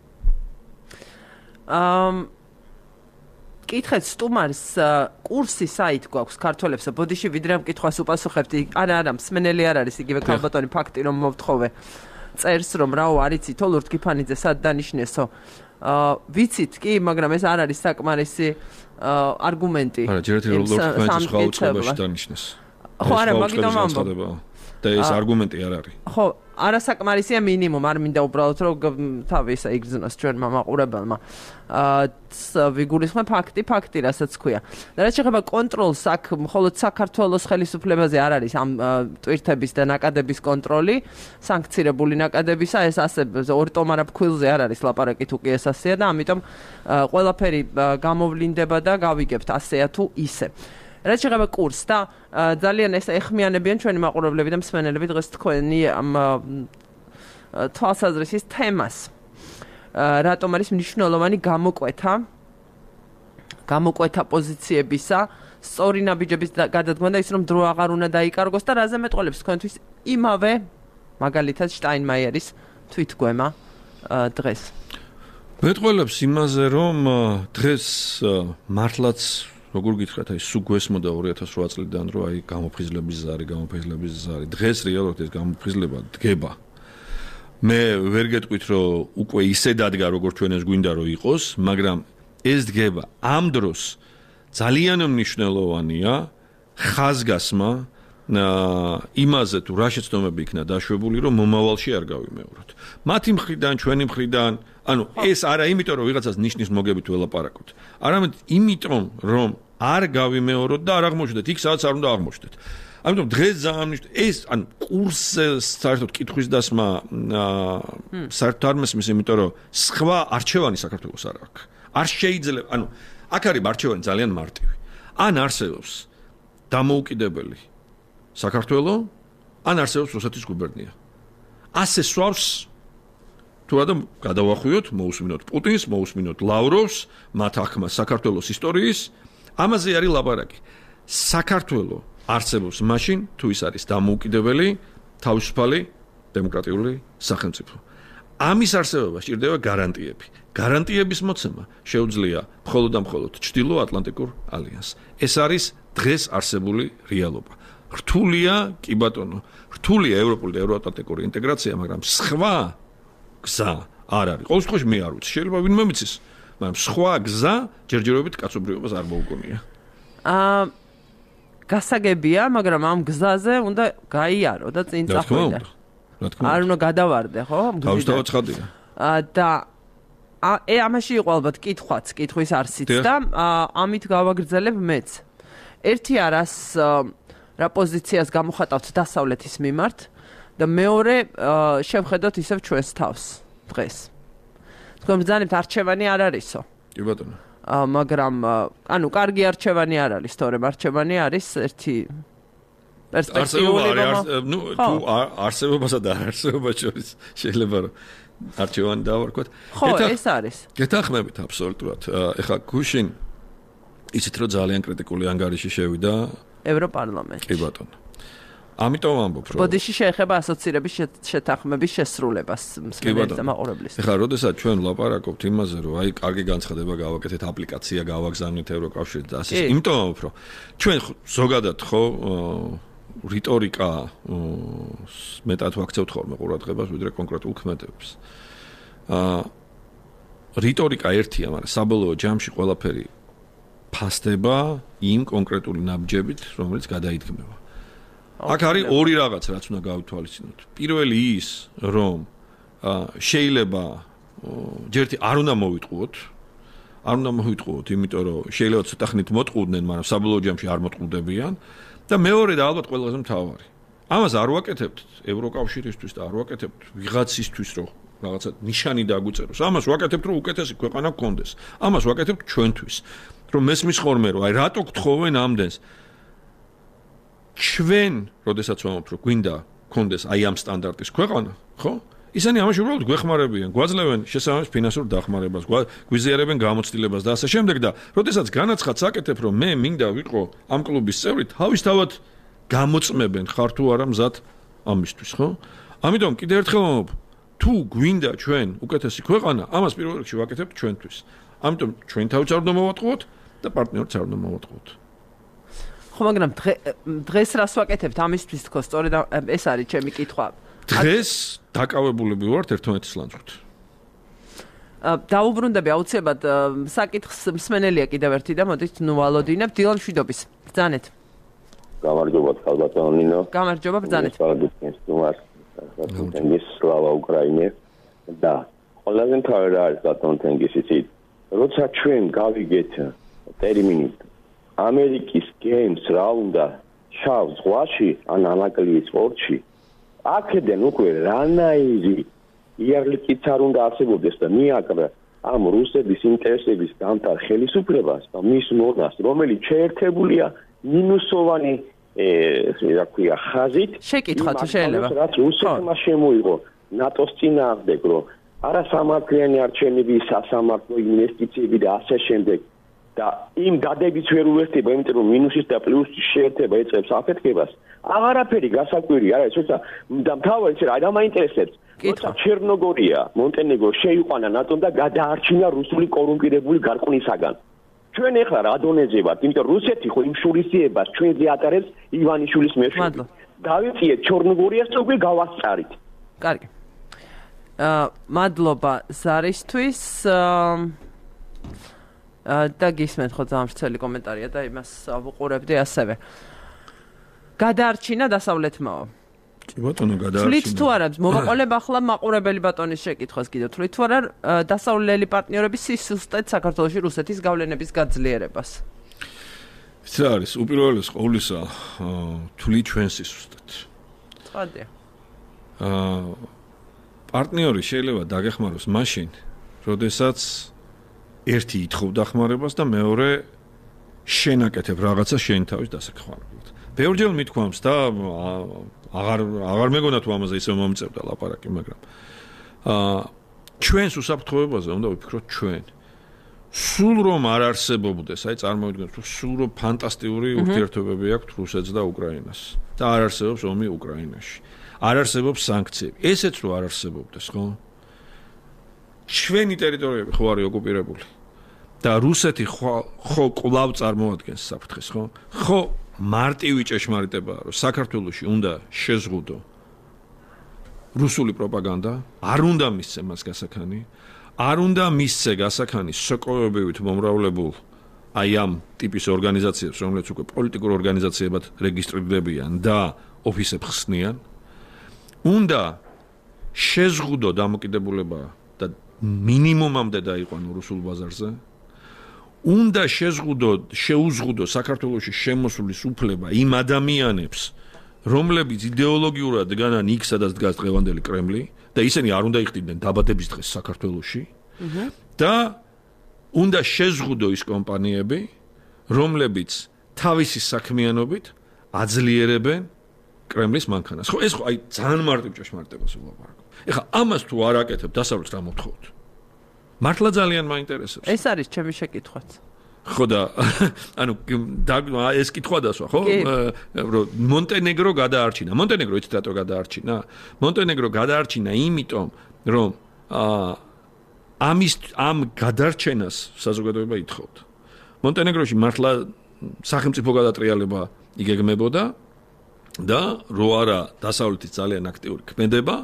ამ კითხეთ სტუმარს კურსი საით გვაქვს ქართველებს, ბოდიში ვიდრე მკითხვას უპასუხებთ, არა არა, მსმენელი არ არის იგივე ქალბატონი ფაქტი რომ მოვთხოვე. წერს რომ რაო არიცი თოლურთ კიფანიძე სად დანიშნესო. აა ვიცით კი, მაგრამ ეს არ არის საკმარისი არგუმენტი. არა, ჯერეთ რომ ლორდ სხვა უწყებაში დანიშნეს. ხო, არა, მაგიტომ ამბობ. და ეს არგუმენტი არ არის. ხო, არასაკმარისია მინიმუმ, არ მინდა უბრალოდ რომ თავი ისა იგრძნოს ჩვენმა მაყურებელმა. აა ვიგულისხმე ფაქტი, ფაქტი, რასაც ქვია. და რაც შეეხება კონტროლს, აქ მხოლოდ საქართველოს ხელისუფლებაზე არ არის ამ ტვირთების და ნაკადების კონტროლი, სანქცირებული ნაკადებისა, ეს ასე ორი ტომარა ფქვილზე არ არის ლაპარაკი თუ კი ეს ასეა და ამიტომ ყველაფერი გამოვლინდება და გავიგებთ ასეა თუ ისე. რაც შეეხება კურსს და ძალიან ეს ეხმიანებიან ჩვენი მაყურებლები და მსმენელები დღეს თქვენი ამ თვალსაზრისის თემას. რატომ არის მნიშვნელოვანი გამოკვეთა გამოკვეთა პოზიციებისა სწორი ნაბიჯების გადადგმა და ის რომ დრო აღარ უნდა დაიკარგოს და რაზე მეტყველებს თქვენთვის იმავე მაგალითად შტაინმაიერის თვითგვემა დღეს მეტყველებს იმაზე რომ დღეს მართლაც როგორ გითხრათ აი სულ გვესმოდა ორი ათას რვა წლიდან რომ აი გამოფხიზლების ზარი გამოფხიზლების ზარი დღეს რეალურად ეს გამოფხიზლება დგება მე ვერ გეტყვით რომ უკვე ისე დადგა როგორც ჩვენ ეს გვინდა რომ იყოს მაგრამ ეს დგება ამ დროს ძალიან მნიშვნელოვანია ხაზგასმა იმაზე თუ რა შეცდომები იქნა დაშვებული რომ მომავალში არ გავიმეოროთ მათი მხრიდან ჩვენი მხრიდან ანუ ეს არა იმიტომ რომ ვიღაცას ნიშნის მოგებით ველაპარაკოთ არამედ იმიტომ რომ არ გავიმეოროთ და არ აღმოჩნდეთ იქ სადაც არ უნდა აღმოჩნდეთ ამიტომ დღეს ძალიან ეს ანუ კურსზე საერთოდ კითხვის დასმა საერთოდ არ მესმის იმიტომ რომ სხვა არჩევანი საქართველოს არ აქვს არ შეიძლება ანუ აქ არის არჩევანი ძალიან მარტივი ან არსებობს დამოუკიდებელი საქართველო ან არსებობს რუსეთის გუბერნია ასე სვავს თუ რა და გადავახვიოთ მოусმინოთ პუტინს მოусმინოთ ლავროვს მათ ახმა საქართველოს ისტორიის ამაზე არის ლაბარაკი საქართველო არსებობს მაშინ თუ ის არის დამოუკიდებელი თავისუფალი დემოკრატიული სახელმწიფო ამის არსებობა სჭირდება გარანტიები გარანტიების მოცემა შეუძლია მხოლოდ და მხოლოდ ჩრდილო-ატლანტიკურ ალიანსს ეს არის დღეს არსებული რეალობა რთულია კი ბატონო რთულია ევროპული და ევროატლანტიკური ინტეგრაცია მაგრამ სხვა გზა არ არის ყოველ შემთხვევაში მე არ ვიცი შეიძლება ვინმე მიცის მაგრამ სხვა გზა ჯერჯერობით კაცობრიობას არ მოუგონია აა გასაგებია მაგრამ ამ გზაზე უნდა გაიარო და წინ წახვიდე არ უნდა გადავარდე ხო თავისთავად ცხადია და ე ამაში იყო ალბათ კითხვაც კითხვის არსიც და ამით გავაგრძელებ მეც ერთი არას რა პოზიციას გამოხატავთ დასავლეთის მიმართ და მეორე შევხედოთ ისევ ჩვენს თავს დღეს თქვენ ბრძანებთ არჩევანი არ არისო კი ბატონო მაგრამ ანუ კარგი არჩევანი არ არის თორემ არჩევანი არის ერთი პერსპექტიული ნუ თუ არსებობასა და არსებობას შორის შეიძლება რომ არჩევანი დავარქვათ ხო ეს არის გეთანხმებით აბსოლუტურად ეხლა გუშინ ისეთ რომ ძალიან კრიტიკული ანგარიში შევიდა ევროპარლამენტში კი ბატონო ამიტომ ამბობ რომ ბოდიში შეეხება ასოცირების შეთანხმების შესრულებას მსმენელის და მაყურებლის ეხლა როდესაც ჩვენ ვლაპარაკობთ იმაზე რომ აი კარგი განცხადება გავაკეთეთ აპლიკაცია გავაგზავნეთ ევროკავშირით და ასე იმიტომ ამბობ რომ ჩვენ ზოგადად ხო რიტორიკა მეტად ვაქცევთ ხოლმე ყურადღებას ვიდრე კონკრეტულ ქმედებს აა რიტორიკა ერთია მაგრამ საბოლოო ჯამში ყველაფერი ფასდება იმ კონკრეტული ნაბიჯებით რომელიც გადაიდგმება აქ არის ორი რაღაც რაც უნდა გავითვალისწინოთ პირველი ის რომ შეიძლება ჯერთი არ უნდა მოვიტყუოთ არ უნდა მოვიტყუოთ იმიტომ რომ შეიძლება ცოტა ხნით მოტყუდნენ მაგრამ საბოლოო ჯამში არ მოტყუდებიან და მეორე და ალბათ ყველაზე მთავარი ამას არ ვაკეთებთ ევროკავშირისთვის და არ ვაკეთებთ ვიღაცისთვის რომ რაღაცა ნიშანი დაგვიწეროს ამას ვაკეთებთ რომ უკეთესი ქვეყანა გქონდეს ამას ვაკეთებთ ჩვენთვის რომ მესმის ხოლმე რომ აი რატო გთხოვენ ამდენს ჩვენ როდესაც ვამბობთ რომ გვინდა გქონდეს აი ამ სტანდარტის ქვეყანა ხო ისინი ამაში უბრალოდ გვეხმარებიან გვაძლევენ შესაბამის ფინანსურ დახმარებას გვიზიარებენ გამოცდილებას და ასე შემდეგ და როდესაც განაცხადს აკეთებ რომ მე მინდა ვიყო ამ კლუბის წევრი თავისთავად გამოწმებენ ხარ თუ არა მზად ამისთვის ხო ამიტომ კიდევ ერთხელ ვამბობ თუ გვინდა ჩვენ უკეთესი ქვეყანა ამას პირველ რიგში ვაკეთებთ ჩვენთვის ამიტომ ჩვენ თავიც არ უნდა მოვატყუოთ და პარტნიორიც არ უნდა მოვატყუოთ ხო მაგრამ დღეს რას ვაკეთებთ ამისთვის თქო სწორედ ეს არის ჩემი კითხვა დღეს დაკავებულები ვართ ერთმანეთის ლანძღვით დაუბრუნდები აუცილებლად საკითხს მსმენელია კიდევ ერთი და მოდით ნუ ვალოდინებ დილან შვიდობის ბრძანეთ გამარჯობა ხალბატონო ნინო გამარჯობა ბრძანეთ თენგის სლავა უკრაინე და ყველაზე მთავარი რა არის ბატონ თენგის იცით როცა ჩვენ გავიგეთ ტერმინი ამერიკის გეიმს რა უნდა შავ ზღვაში ან ანაკლიის პორტში აქედან უკვე რანაირი იარლიკიც არ უნდა არსებობდეს და მიაკრა ამ რუსების ინტერესების დამთავრ ხელისუფლებას და მის მონას რომელიც შეერთებულია მინუსოვანი რა ქვია ხაზით შეკითხვა თუ შეიძლება რაც რუსეთმა შემოიღო ნატოს წინააღმდეგ რომ არა სამართლიანი არჩევნები, სასამართლო ინვესტიციები და ასე შემდეგ. და იმ გადაიბიც ვერ უერთდება, იმიტომ რომ მინუსის და პლუსის შეერთება ეწევს აფეთქებას. აღარაფერი გასაკვირი არ არის, თორსა და მთავარი რა დამაინტერესებს. როცა ჩერნოგორია, მონტენეგრო შეიყვანა ნატომ და გადაარჩინა რუსული კორუმპირებული გარყვნისაგან. ჩვენ ეხლა რა დონეზე ვართ, იმიტომ რუსეთი ხო იმ შურისიებას ჩვენზე ატარებს ივანიშვილის მეშვეობით. დავიწიეთ ჩერნოგორიას და უკვე გავასწარით. კარგი. აა მადლობა ზარისთვის. აა და გისმენთ ხო ძალიან ვრცელი კომენტარია და იმას ვუყურებდი ასევე. გადაარჩინა დასავლეთმაო. კი ბატონო, გადაარჩინა. თვლით თუ არა, მოვაყოლებ ახლა მაყურებელი ბატონის შეკითხვას კიდევ. თვლით თუ არა, დასავლელი პარტნიორები სისუსტეთ საქართველოში რუსეთის გავლენების გაძლიერებას. ის რა არის? უპირველეს ყოვლისა, თვლით ჩვენ სისუსტეთ. ცხადია. აა პარტნიორი შეიძლება დაგეხმაროს მაშინ, როდესაც ერთი ითხოვ დახმარებას და მეორე შენაკეთებ რაღაცა შენ თავის დასაქმებად. ბევრჯერ მithქვამს და აღარ აღარ მეგონა თუ ამაზე ისე მომწევდა ლაპარაკი, მაგრამ აა ჩვენს უსაფრთხოებაზე უნდა ვიფიქროთ ჩვენ. სულ რომ არ არსებობდეს, აი წარმოვიდგინოთ, რომ სულ რომ ფანტასტიკური ურთიერთობები აქვს რუსეთს და უკრაინას და არ არსებობს ომი უკრაინაში. არ არსებობს სანქციები. ესეც რო არ არსებობდეს, ხო? ჩვენი ტერიტორიები ხო არის ოკუპირებული და რუსეთი ხო კვლავ წარმოადგენს საფრთხეს, ხო? ხო მარტივი ჭეშმარიტებაა, რომ საქართველოში უნდა შეზღუდო რუსული პროპაგანდა, არ უნდა მისცე მას გასაქანი, არ უნდა მისცე გასაქანი სოკოებივით მომრავლებულ აი ამ ტიპის ორგანიზაციებს, რომლებიც უკვე პოლიტიკურ ორგანიზაციებად რეგისტრირდებიან და ოფისებს ხსნიან. უნდა შეზღუდო დამოკიდებულება და მინიმუმამდე დაიყვანო რუსულ ბაზარზე. უნდა შეზღუდო, შეუზღუდო საქართველოში შემოსulis უფლება იმ ადამიანებს, რომლებიც იდეოლოგიურად დგანან იქ, სადაც დგას დღევანდელი კრემლი და ისინი არ უნდა იხდიდნენ დაბადების დღეს საქართველოში. და უნდა შეზღუდო ის კომპანიები, რომლებიც თავისი საქმიანობით აძლიერებენ კრემლის მანქანას. ხო, ეს ხო აი ძალიან მარტივ ჭეშმარიტებას ვლაპარაკობ. ეხლა ამას თუ არ აკეთებ, დასავლეთს რა მოთხოვთ? მართლა ძალიან მაინტერესებს. ეს არის ჩემი შეკითხვაც. ხო და ანუ ეს კითხვა დასვა, ხო? რომ მონტენეგრო გადაარჩინა. მონტენეგრო იცით რატო გადაარჩინა? მონტენეგრო გადაარჩინა იმიტომ, რომ ამის ამ გადარჩენას საზოგადოება ითხოვდა. მონტენეგროში მართლა სახელმწიფო გადატრიალება იგეგმებოდა და რო არა დასავლეთის ძალიან აქტიური ქმედება,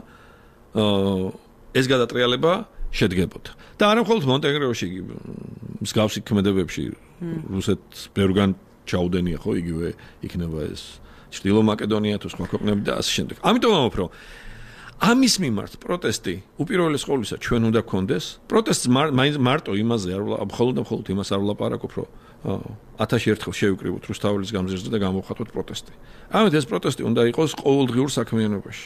ეს გადატრიალება შედგებოდა. და არა მხოლოდ მონტენეგროში, მსგავსი ქმედებებში რუსეთს ბევრგან ჩაუდენია, ხო, იგივე იქნება ეს ჩრდილო მაკედონია თუ სხვა ქვეყნები და ასე შემდეგ. ამიტომ ამბობ, რომ ამის მიმართ პროტესტი უპირველეს ყოვლისა ჩვენ უნდა გქონდეს. პროტესტს მარტო იმაზე არ მხოლოდ და მხოლოდ იმას არ ვლაპარაკობ, რომ ათასი ერთხელ შევიკრიბოთ რუსთაველის გამზირზე და გამოვხატოთ პროტესტი. ამით ეს პროტესტი უნდა იყოს ყოველდღიურ საქმიანობაში.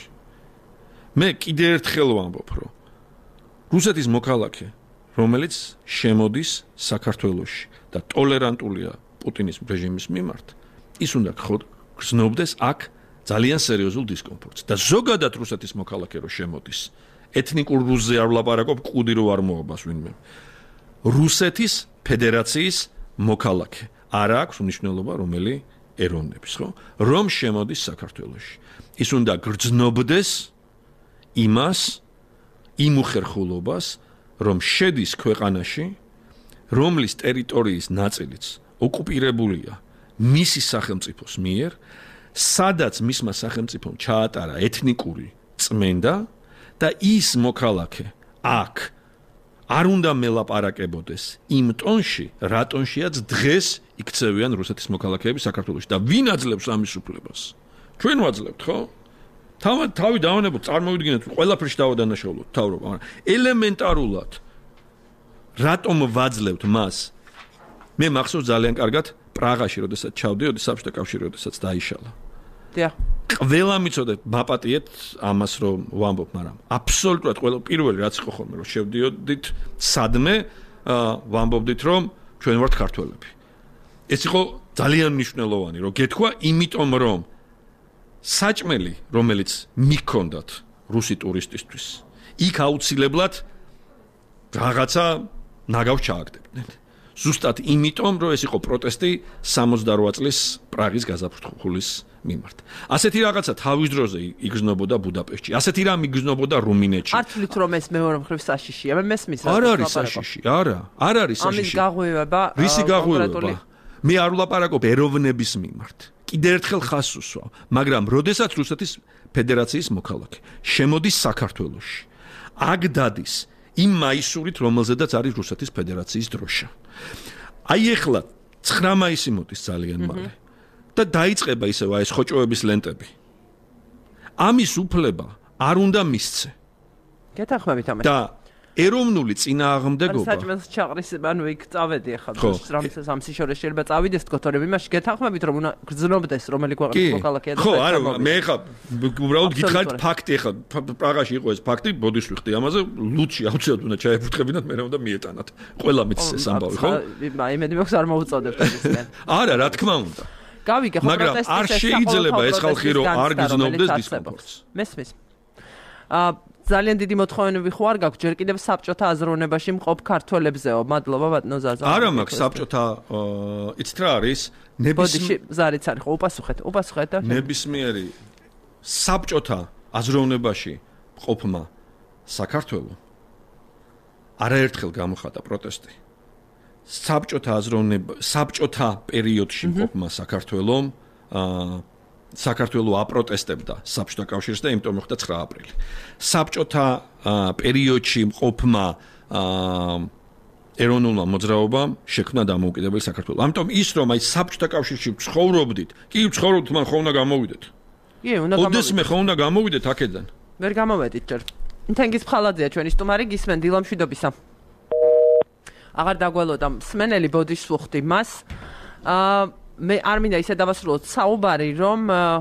მე კიდევ ერთხელ ვამბობ, რომ რუსეთის მოქალაქე, რომელიც შემოდის საქართველოში და ტოლერანტულია პუტინის რეჟიმის მიმართ, ის უნდა გრძნობდეს აქ ძალიან სერიოზულ დისკომფორტს. და ზოგადად რუსეთის მოქალაქე რო შემოდის, ეთნიკურ რუსზე არ ვლაპარაკობ, ყუდი რო არ მოაბას ვინმე. რუსეთის ფედერაციის მოქალაქე არ აქვს მნიშვნელობა რომელი ეროვნების, ხო? რომ შემოდის საქართველოში. ის უნდა გრძნობდეს იმას, იმ უხერხულობას, რომ შედის ქვეყანაში, რომლის ტერიტორიის ნაწილიც ოკუპირებულია მისი სახელმწიფოს მიერ, სადაც მისმა სახელმწიფომ ჩაატარა ეთნიკური წმენდა და ის მოქალაქე აქ არ უნდა მელაპარაკებოდეს იმ ტონში, რა ტონშიაც დღეს იქცევიან რუსეთის მოქალაქეები საქართველოში და ვინ აძლევს ამის უფლებას? ჩვენ ვაძლევთ, ხო? თავად თავი დავანებოთ, წარმოვიდგინეთ, ყველაფერში დავადანაშაულოთ თავრობა, მაგრამ ელემენტარულად რატომ ვაძლევთ მას? მე მახსოვს ძალიან კარგად პრაღაში, როდესაც ჩავდიოდი საბჭოთა კავშირი, როდესაც დაიშალა. დიახ. ყველა მიცოდეთ, მაპატიეთ ამას რომ ვამბობ, მაგრამ აბსოლუტურად ყველა პირველი რაც იყო ხოლმე რომ შევდიოდით სადმე, ვამბობდით რომ ჩვენ ვართ ქართველები. ეს იყო ძალიან მნიშვნელოვანი, რომ გეთქვა, იმიტომ რომ საჭმელი, რომელიც მიქონდათ რუსი ტურისტისთვის, იქ აუცილებლად რაღაცა ნაგავს ჩააგდებდნენ. ზუსტად იმიტომ, რომ ეს იყო პროტესტი სამოცდაოთხ წლის პრაღის გაზაფხულის მიმართ. ასეთი რაღაცა თავის დროზე იგრძნობოდა ბუდაპეშტში. ასეთი რამ იგრძნობოდა რუმინეთში. არ თვლით რომ ეს მეორე მხრივ საშიშია. მე მესმის რა. არ არის საშიში, არა. არ არის საშიში. ამის გაღვივება. რისი გაღვივება? მე არ ვლაპარაკობ ეროვნების მიმართ. კიდევ ერთხელ ხაზს უსვავ, მაგრამ როდესაც რუსეთის ფედერაციის მოქალაქე შემოდის საქართველოში, აქ დადის იმ მაისურით, რომელზედაც არის რუსეთის ფედერაციის დროშა. აი ეხლა ცხრა მაისი მოდის ძალიან მალე და დაიწყება ისევ ეს ხოჭოების ლენტები. ამის უფლება არ უნდა მისცე. გეთანხმებით ამას. და ეროვნული წინააღმდეგობა. საჭმელს ჩაყრის, ანუ იქ წავედი ახლა რამის სამსიშორეს შეიძლება წავიდეს თქოთორებ იმაში გეთანხმებით რომ უნდა გრძნობდეს რომელი ქვეყნის მოქალაქეა და ხო, არა, მე ახლა უბრალოდ გითხარით ფაქტი ახლა პრაღაში იყო ეს ფაქტი, ბოდიშ ვიხდი ამაზე, ლუდში აუცილებლად უნდა ჩაეფუტკებინათ, მე რა უნდა მიეტანათ. ყველა მიცეს ეს ამბავი, ხო? აი, იმედი მაქვს არ მოუწოდებთ ისინი. არა, რა თქმა უნდა. გავიგე ხო პროტესტის მაგრამ არ შეიძლება ეს ხალხი რომ არ გრძნობდეს დისკომფორტს. მესმის. აა ძალიან დიდი მოთხოვნები ხო არ გაქვს ჯერ კიდევ საბჭოთა აზროვნებაში მყოფ ქართველებზეო. მადლობა ბატონო ზაზა. არა მაქვს საბჭოთა იცით რა არის? ნებისმიერი ზარიც არის ხო უპასუხეთ, უპასუხეთ და ნებისმიერი საბჭოთა აზროვნებაში მყოფმა საქართველოს არაერთხელ გამოხატა პროტესტი. საბჭოთა აზროვნება საბჭოთა პერიოდში მყოფმა საქართველოს აა საქართველოს აპროტესტებდა საბჭოთა კავშირს და იმიტომ მოხდა ცხრა აპრილი. საბჭოთა პერიოდში მყოფმა ეროვნულმა მოძრაობამ შექმნა დამოუკიდებელი საქართველო. ამიტომ ის რომ აი საბჭოთა კავშირში ცხოვრობდით, კი ცხოვრობთ, მაგრამ ხო უნდა გამოვიდეთ. კი, უნდა გამოვიდეთ. ოდესმე ხო უნდა გამოვიდეთ აქედან. ვერ გამოვედით ჯერ. თენგის ფხალაძეა ჩვენი სტუმარი, გისმენ დილამშვიდობისა. აღარ დაგველოდა მსმენელი ბოდიშს ვუხდი მას. აა მე არ მინდა ისე დავასრულოთ საუბარი, რომ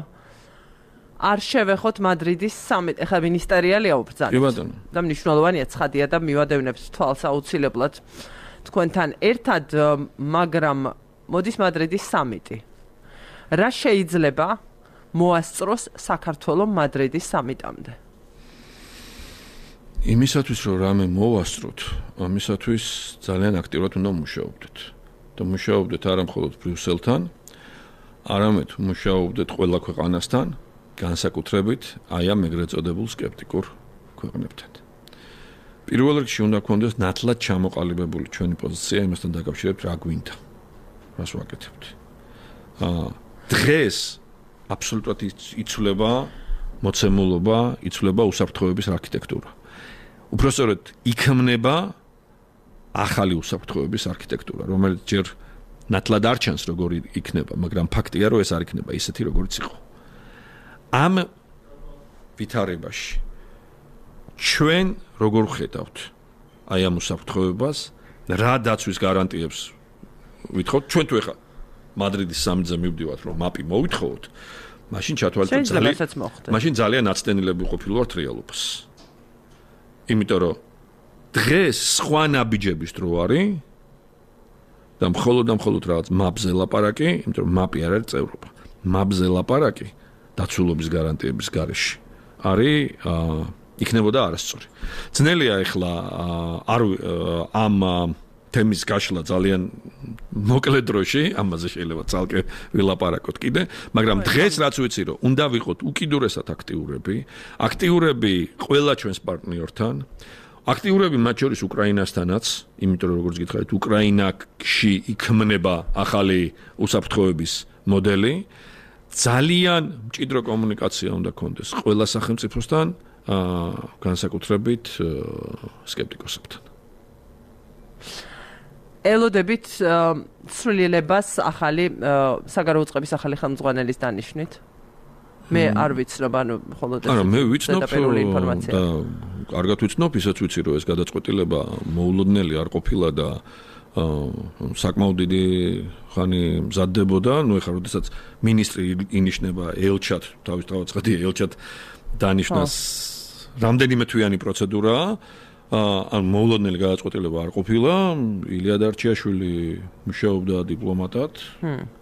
არ შევეხოთ მადრიდის სამიტი. ეხლა მინისტერიალია უბრძანეთ. კი ბატონო. და მნიშვნელოვანია ცხადია და მივადევნებს თვალს აუცილებლად თქვენთან ერთად, მაგრამ მოდის მადრიდის სამიტი. რა შეიძლება მოასწროს საქართველოს მადრიდის სამიტამდე? იმისათვის რომ რამე მოვასწროთ, ამისათვის ძალიან აქტიურად უნდა მუშაობდეთ. და მუშაობდეთ არა მხოლოდ ბრიუსელთან, არამედ მუშაობდეთ ყველა ქვეყანასთან, განსაკუთრებით აი ამ ეგრეთ წოდებულ სკეპტიკურ ქვეყნებთან. პირველ რიგში უნდა გქონდეს ნათლად ჩამოყალიბებული ჩვენი პოზიცია იმასთან დაკავშირებით, რა გვინდა, რას ვაკეთებთ. აა დღეს აბსოლუტურად იცვლება მოცემულობა, იცვლება უსაფრთხოების არქიტექტურა. უпростоროდ იქმნება ახალი უსაფრთხოების არქიტექტურა, რომელიც ჯერ ნათლად არ ჩანს როგორი იქნება, მაგრამ ფაქტია რომ ეს არ იქნება ისეთი როგორიც იყო. ამ ვითარებაში ჩვენ როგორ ხედავთ აი ამ უსაფრთხოებას, რა დაცვის გარანტიებს ვითხოვთ? ჩვენ თუ ეხა მადრიდის სამიტზე მივდივართ რომ მაპი მოვითხოვოთ, მაშინ ჩათვალეთ ძალიან მაშინ ძალიან აცდენილები ყოფილვართ რეალობას. იმიტომ რომ დღეს სხვა ნაბიჯების დრო არის და მხოლოდ და მხოლოდ რაღაც მაპზე ლაპარაკი, იმიტომ რომ მაპი არ არის წევრობა. მაპზე ლაპარაკი დაცულობის გარანტიების გარეშე არის იქნებოდა არასწორი. ძნელია ახლა არ ამ თემის გაშლა ძალიან მოკლე დროში, ამაზე შეიძლება ძალკე ვილაპარაკოთ კიდე, მაგრამ დღეს რაც ვიცი რომ უნდა ვიყოთ უკიდურესად აქტიურები, აქტიურები ყველა ჩვენს პარტნიორთან, აქტიურები მათ შორის უკრაინასთანაც, იმიტომ რომ როგორც გითხარით, უკრაინაში იქმნება ახალი უსაფრთხოების მოდელი. ძალიან მჭიდრო კომუნიკაცია უნდა გქონდეს ყველა სახელმწიფოსთან, განსაკუთრებით სკეპტიკოსებთან. ელოდებით ცვლილებას ახალი საგარეო უწყების ახალი ხელმძღვანელის დანიშვნით. მე არ ვიცნობ, ანუ მხოლოდ ეს არა, მე ვიცნობ და კარგად ვიცნობ, ისაც ვიცი რომ ეს გადაწყვეტილება მოულოდნელი არ ყოფილა და საკმაოდ დიდი ხანი მზადდებოდა, ну ეხლა როდესაც მინისტრი ინიშნება ელჩად, თავის თავაცხადია ელჩად დანიშნას რამდენიმე თვიანი პროცედურაა, ან მოულოდნელი გადაწყვეტილება არ ყოფილა, ილია დარჩიაშვილი მუშაობდა დიპლომატად.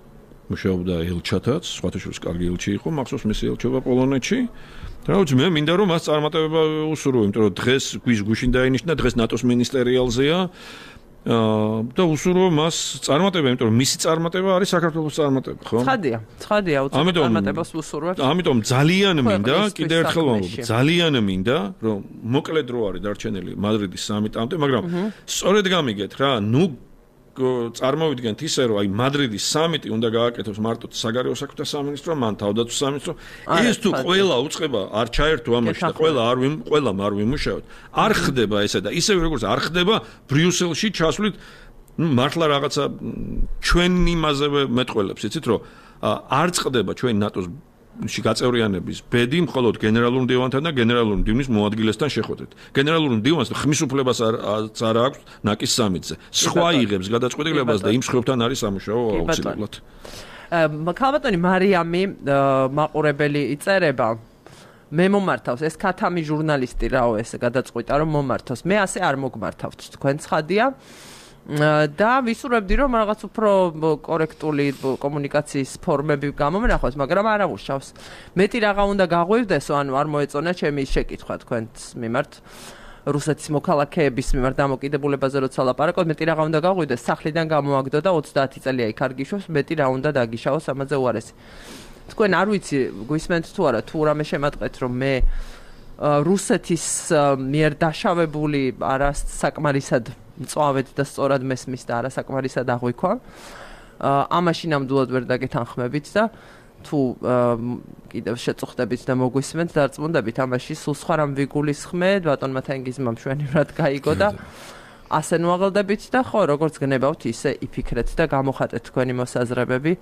მუშაობდა ელჩათაც, სხვათა შორის კარგი ელჩი იყო, მახსოვს მისი ელჩობა პოლონეთში. Რა მე მინდა რომ მას წარმატება უსურვო, იმიტომ რომ დღეს გვის გუშინ დაინიშნა, დღეს ნატოს მინისტერიალზეა. და უსურვო მას წარმატება, იმიტომ რომ მისი წარმატება არის საქართველოს წარმატება, ხო? ცხადია, ცხადია, უცებ წარმატებას უსურვებს. ამიტომ ძალიან მინდა, კიდევ ერთხელ ვამბობ, ძალიან მინდა, რომ მოკლედ რო არის დარჩენილი მადრიდის სამიტამდე, მაგრამ სწორედ გამიგეთ რა, ნუ წარმოვიდგენთ ისე რომ აი მადრიდის სამიტი უნდა გააკეთოს მარტო საგარეო საქმეთა სამინისტრო, მან თავდაცვის სამინისტრო. ეს თუ ყველა უწყება არ ჩაერთო ამაში და ყველა არ ვიმ ყველამ არ ვიმუშაოთ. არ ხდება ესე და ისევე როგორც არ ხდება ბრიუსელში ჩასვლით მართლა რაღაცა ჩვენ იმაზევე მეტყველებს, იცით რომ არ წყდება ჩვენ ნატოს ში გაწევრიანების ბედი მხოლოდ გენერალურ მდივანთან და გენერალურ მდივნის მოადგილესთან შეხვედრით. გენერალურ მდივანს ხმის უფლებას არ აქვს ნაკის სამიტზე. სხვა იღებს გადაწყვეტილებას და იმ სხვებთან არის სამუშაო აუცილებლად. ქალბატონი მარიამი მაყურებელი იწერება მე მომართავს ეს ქათამი ჟურნალისტი რაო ეს გადაწყვიტა რომ მომართოს. მე ასე არ მოგმართავთ თქვენ ცხადია. და ვისურვებდი რომ რაღაც უფრო კორექტული კომუნიკაციის ფორმები გამომნახოს, მაგრამ არა უშავს. მეტი რაღა უნდა გაღვივდესო, ანუ არ მოეწონა ჩემი შეკითხვა თქვენს მიმართ. რუსეთის მოქალაქეების მიმართ დამოკიდებულებაზე როცა ლაპარაკობთ, მეტი რაღა უნდა გაღვივდეს, სახლიდან გამოაგდო და ოცდაათი წელია იქ არ გიშვებს, მეტი რა უნდა დაგიშავოს ამაზე უარესი. თქვენ არ ვიცი, გვისმენთ თუ არა, თუ რამე შემატყეთ, რომ მე რუსეთის მიერ დაშავებული არასაკმარისად მწვავედ და სწორად მესმის და არასაკმარისად აღვიქვა. ამაში ნამდვილად ვერ დაგეთანხმებით და თუ კიდევ შეწუხდებით და მოგვისმენთ დარწმუნდებით ამაში სულ სხვა რამ ვიგულისხმე, ბატონმა თენგიზმა მშვენივრად გაიგო და ასე ნუაღლდებით და ხო, როგორც გნებავთ, ისე იფიქრეთ და გამოხატეთ თქვენი მოსაზრებები.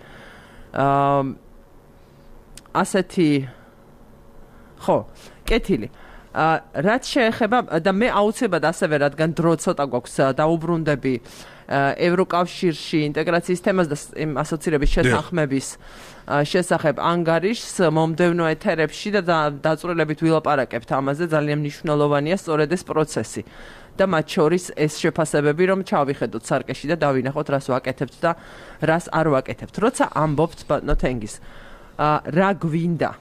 ასეთი ხო, კეთილი. რაც შეეხება და მე აუცილებლად ასევე რადგან დრო ცოტა გვაქვს დაუბრუნდები ევროკავშირში ინტეგრაციის თემას და ასოცირების შესახმების შესახებ ანგარიშს მომდევნო ეთერებში და დაწვრილებით ვილაპარაკებთ ამაზე, ძალიან მნიშვნელოვანია სწორედ ეს პროცესი და მათ შორის ეს შეფასებები რომ ჩავიხედოთ სარკეში და დავინახოთ რას ვაკეთებთ და რას არ ვაკეთებთ. როცა ამბობთ ბატონო თენგიზ რა გვინდა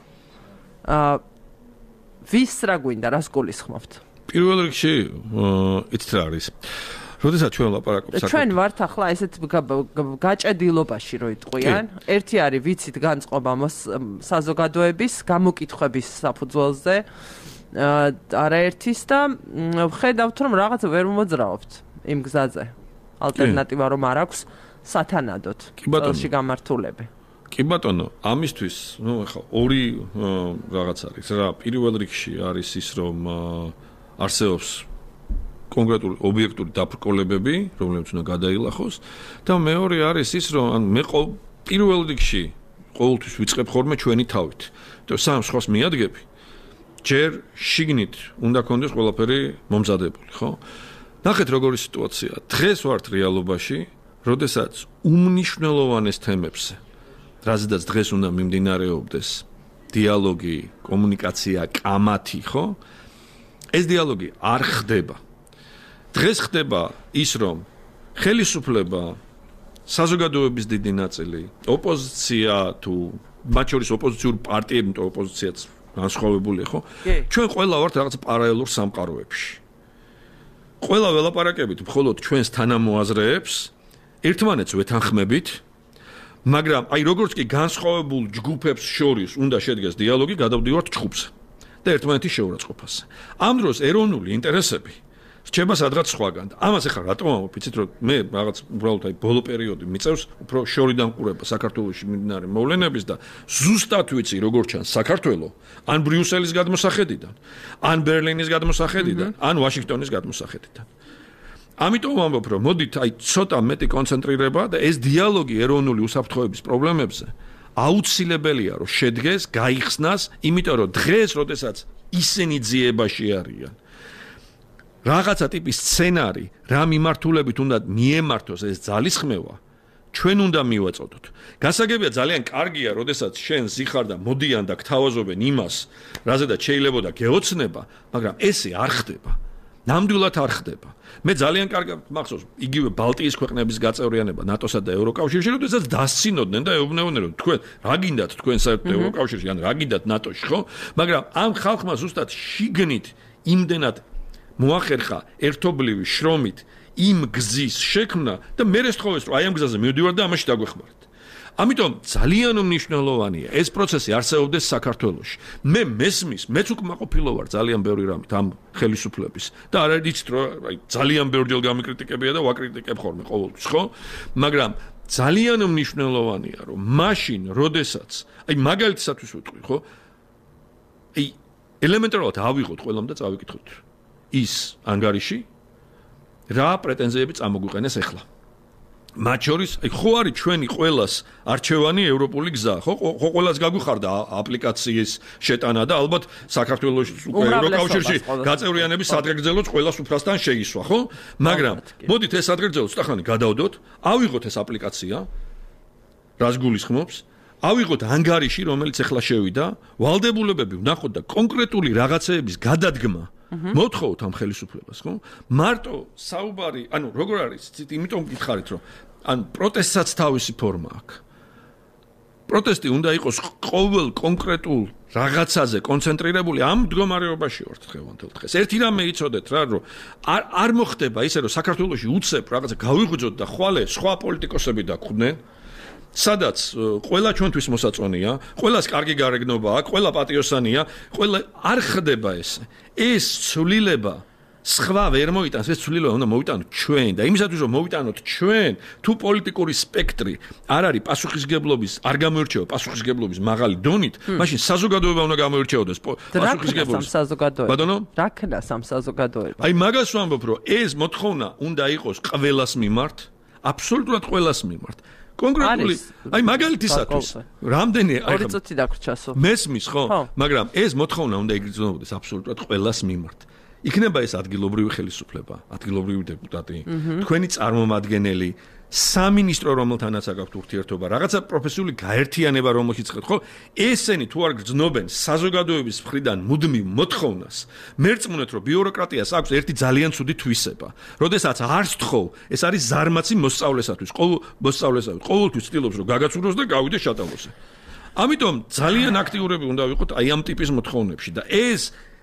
ვის რა გვინდა, რას გულისხმობთ? პირველ რიგში იცით რა არის. როდესაც ჩვენ ლაპარაკობთ საქართველოს ჩვენ ვართ ახლა ესეთ გაჭედილობაში რო იტყვიან. ერთი არის ვიცით განწყობა საზოგადოების გამოკითხვების საფუძველზე არაერთის და ვხედავთ რომ რაღაც ვერ მოძრაობთ იმ გზაზე. ალტერნატივა რომ არ აქვს სათანადოდ წელში გამართულები. კი ბატონო, ამისთვის, ნუ ახლა ორი რაღაც არის რა, პირველ რიგში არის ის რომ არსებობს კონკრეტული ობიექტური დაბრკოლებები, რომლებიც უნდა გადაილახოს და მეორე არის ის რომ ან მე პირველ რიგში ყოველთვის ვიწყებ ხოლმე ჩვენი თავით. და სამ სხვას მიადგები, ჯერ შიგნით უნდა კონდეს ყველაფერი მომზადებული, ხო? ნახეთ როგორი სიტუაციაა. დღეს ვართ რეალობაში, როდესაც უმნიშვნელოვანეს თემებზე რაზედაც დღეს უნდა მიმდინარეობდეს დიალოგი, კომუნიკაცია, კამათი, ხო? ეს დიალოგი არ ხდება. დღეს ხდება ის, რომ ხელისუფლება, საზოგადოების დიდი ნაწილი, ოპოზიცია თუ მათ შორის ოპოზიციურ პარტიები, იმიტომ ოპოზიციაც განსხვავებულია, ხო? ჩვენ ყველა ვართ რაღაც პარალელურ სამყაროებში. ყველა ველაპარაკებით მხოლოდ ჩვენს თანამოაზრეებს, ერთმანეთს ვეთანხმებით. მაგრამ აი როგორც კი განსხვავებულ ჯგუფებს შორის უნდა შედგეს დიალოგი, გადავდივართ ჯგუფზე და ერთმანეთის შეურაცხყოფაზე. ამ დროს ეროვნული ინტერესები რჩება სადღაც სხვაგან. ამას ახლა რატომ ამბობ, იცით რომ მე რაღაც უბრალოდ აი ბოლო პერიოდი მიწევს უფრო შორიდან ყურება საქართველოში მიმდინარე მოვლენების და ზუსტად ვიცი როგორ ჩანს საქართველო ან ბრიუსელის გადმოსახედიდან, ან ბერლინის გადმოსახედიდან, ან ვაშინგტონის გადმოსახედიდან. ამიტომ ვამბობ, რომ მოდით აი ცოტა მეტი კონცენტრირება და ეს დიალოგი ეროვნული უსაფრთხოების პრობლემებზე აუცილებელია, რომ შედგეს, გაიხსნას, იმიტომ რომ დღეს, როდესაც ისინი ძიებაში არიან, რაღაცა ტიპის სცენარი, რა მიმართულებით უნდა მიემართოს ეს ძალისხმევა, ჩვენ უნდა მივაწოდოთ. გასაგებია ძალიან კარგია, როდესაც შენ ზიხარ და მოდიან და გთავაზობენ იმას, რაზედაც შეიძლებოდა გეოცნება, მაგრამ ესე არ ხდება. ნამდვილად არ ხდება. მე ძალიან კარგად მახსოვს იგივე ბალტიის ქვეყნების გაწევრიანება ნატოსა და ევროკავშირში, როდესაც დასცინოდნენ და ეუბნებოდნენ, რომ თქვენ რა გინდათ თქვენ საერთოდ ევროკავშირში, ან რა გინდათ ნატოში, ხო? მაგრამ ამ ხალხმა ზუსტად შიგნით იმდენად მოახერხა ერთობლივი შრომით იმ გზის შექმნა და მე რესთხოვეს, რომ აი ამ გზაზე მივდივარ და ამაში დაგვეხმართ. ამიტომ ძალიან მნიშვნელოვანია ეს პროცესი არსებობდეს საქართველოში. მე მესმის, მეც უკმაყოფილო ვარ ძალიან ბევრი რამით ამ ხელისუფლების და არ არიცით რომ აი ძალიან ბევრჯერ გამიკრიტიკებია და ვაკრიტიკებ ხოლმე ყოველთვის, ხო? მაგრამ ძალიან მნიშვნელოვანია რომ მაშინ, როდესაც აი მაგალითისათვის ვიტყვი, ხო? აი ელემენტარულად ავიღოთ ყველამ და წავიკითხოთ ის ანგარიში რა პრეტენზიები წამოგვიყენეს ახლა. მათ შორის ხო არის ჩვენი ყველას არჩევანი ევროპული გზა, ხო? ხო ყველას გაგვიხარდა აპლიკაციის შეტანა და ალბათ საქართველოს უკვე ევროკავშირში გაწევრიანების სადღეგრძელოც ყველას უფრასთან შეისვა, ხო? მაგრამ მოდით ეს სადღეგრძელოც ტახანი გადავდოთ, ავიღოთ ეს აპლიკაცია, რას გულისხმობს? ავიღოთ ანგარიში, რომელიც ახლა შევიდა, ვალდებულებები ვნახოთ და კონკრეტული რაღაცეების გადადგმა მოთხოვთ ამ ხელისუფლებას, ხო? მარტო საუბარი, ანუ როგორ არის, იმიტომ გითხარით, რომ ან პროტესტსაც თავისი ფორმა აქვს. პროტესტი უნდა იყოს ყოველ კონკრეტულ რაღაცაზე კონცენტრირებული, ამ მდგომარეობაში ვართ დღევანდელ დღეს. ერთი რამე იცოდეთ რა, რომ არ არ მოხდება ისე, რომ საქართველოში უცებ რაღაცა გავიღვიძოთ და ხვალე სხვა პოლიტიკოსები დაკვდნენ. სადაც ყველა ჩვენთვის მოსაწონია, ყველას კარგი გარეგნობა აქვს, ყველა პატიოსანია, ყველა არ ხდება ესე. ეს ცვლილება სხვა ვერ მოიტანს, ეს ცვლილება უნდა მოვიტანოთ ჩვენ და იმისათვის რომ მოვიტანოთ ჩვენ, თუ პოლიტიკური სპექტრი არ არის პასუხისგებლობის, არ გამოირჩევა პასუხისგებლობის მაღალი დონით, მაშინ საზოგადოება უნდა გამოირჩეოდეს პასუხისგებლობის. ბატონო? რა ქნას ამ საზოგადოებას? აი მაგას ვამბობ, რომ ეს მოთხოვნა უნდა იყოს ყველას მიმართ, აბსოლუტურად ყველას მიმართ. კონკრეტული, აი მაგალითისათვის, რამდენი აი ორი წუთი დაგვრჩასო. მესმის, ხო? მაგრამ ეს მოთხოვნა უნდა იგრძნობოდეს აბსოლუტურად ყველას მიმართ. იქნება ეს ადგილობრივი ხელისუფლება, ადგილობრივი დეპუტატი, თქვენი წარმომადგენელი, სამინისტრო, რომელთანაც აქვთ ურთიერთობა, რაღაცა პროფესიული გაერთიანება, რომელშიც ხეთ, ხო? ესენი თუ არ გრძნობენ საზოგადოების მხრიდან მუდმივ მოთხოვნას, მერწმუნეთ, რომ ბიუროკრატიას აქვს ერთი ძალიან ცუდი თვისება. როდესაც არ სთხოვ, ეს არის ზარმაცი მოსწავლესათვის, ყოველ მოსწავლესათვის, ყოველთვის ცდილობს, რომ გაგაცუროს და გავიდეს შატალოზე. ამიტომ ძალიან აქტიურები უნდა ვიყოთ აი ამ ტიპის მოთხოვნებში და ეს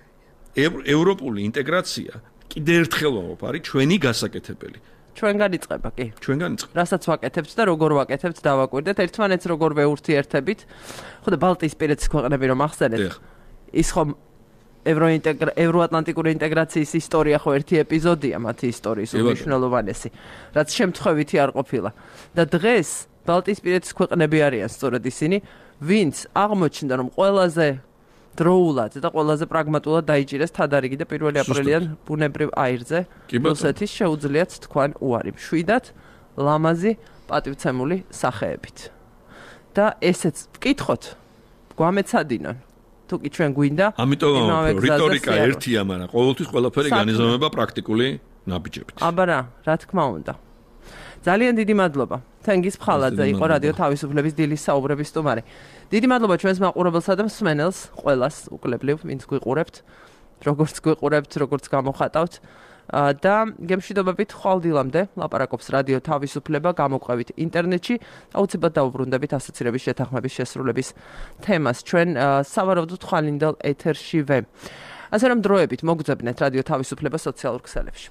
ევროპული ინტეგრაცია კიდე ერთხელ ვამბობ, არის ჩვენი გასაკეთებელი. ჩვენგან იწყება, კი. ჩვენგან იწყება. რასაც ვაკეთებთ და როგორ ვაკეთებთ, დავაკვირდეთ. ერთმანეთს როგორ ვეურთიერთებით. ხო და ბალტიისპირეთის ქვეყნები რომ ახსენეთ. ის ხომ ევროინტეგრა ევროატლანტიკური ინტეგრაციის ისტორია ხო ერთი ეპიზოდია მათი ისტორიის უმნიშვნელოვანესი, რაც შემთხვევითი არ ყოფილა. და დღეს ბალტიისპირეთის ქვეყნები არიან სწორედ ისინი, ვინც აღმოჩნდა რომ ყველაზე დროულად და ყველაზე პრაგმატულად დაიჭირეს თადარიგი და პირველი აპრილიდან ბუნებრივ აირზე რუსეთის შეუძლიათ თქვან უარი მშვიდად ლამაზი პატივცემული სახეებით. და ესეც ვკითხოთ, გვამეცადინონ. თუ კი ჩვენ გვინდა, ამიტომ რიტორიკა ერთია, მაგრამ ყოველთვის ყველაფერი განიზომება პრაქტიკული ნაბიჯებით. აბა რა, რა თქმა უნდა. ძალიან დიდი მადლობა. თენგიზ ფხალაძე იყო რადიო თავისუფლების დილის საუბრების სტუმარი. დიდი მადლობა ჩვენს მაყურებელსა და მსმენელს, ყველას უკლებლივ, ვინც გვიყურებთ, როგორც გვიყურებთ, როგორც გამოხატავთ. და გემშვიდობებით ხვალ დილამდე ლაპარაკობს რადიო თავისუფლება, გამოყვებით ინტერნეტში. აუცილებლად დაუბრუნდებით ასოცირების შეთანხმების შესრულების თემას ჩვენ სავარაუდოდ ხვალინდელ ეთერშივე. ასე რომ დროებით მოგძებნეთ რადიო თავისუფლება სოციალურ ქსელებში.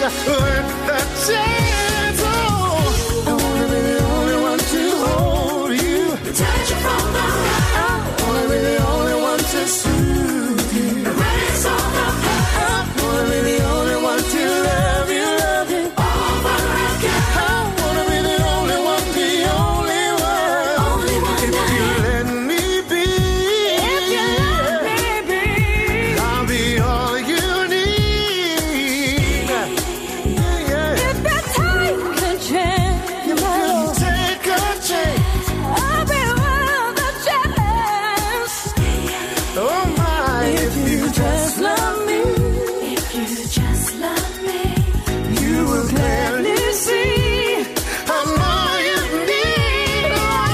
with the chance. Oh, I wanna be the only one to hold you, touch you from the right. I wanna be the only one to soothe you, erase all the pain. I wanna be the only one to love you, love you over again. I wanna be the only one, the only one, only one. If you let me be, if you let me be, I'll be all you need. Yeah, yeah. If you take a chance, you can take a chance. I'll be worth a chance. Oh my, if you just love me, if you just love me, you will clearly see I'm all you need.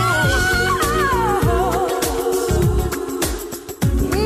Oh,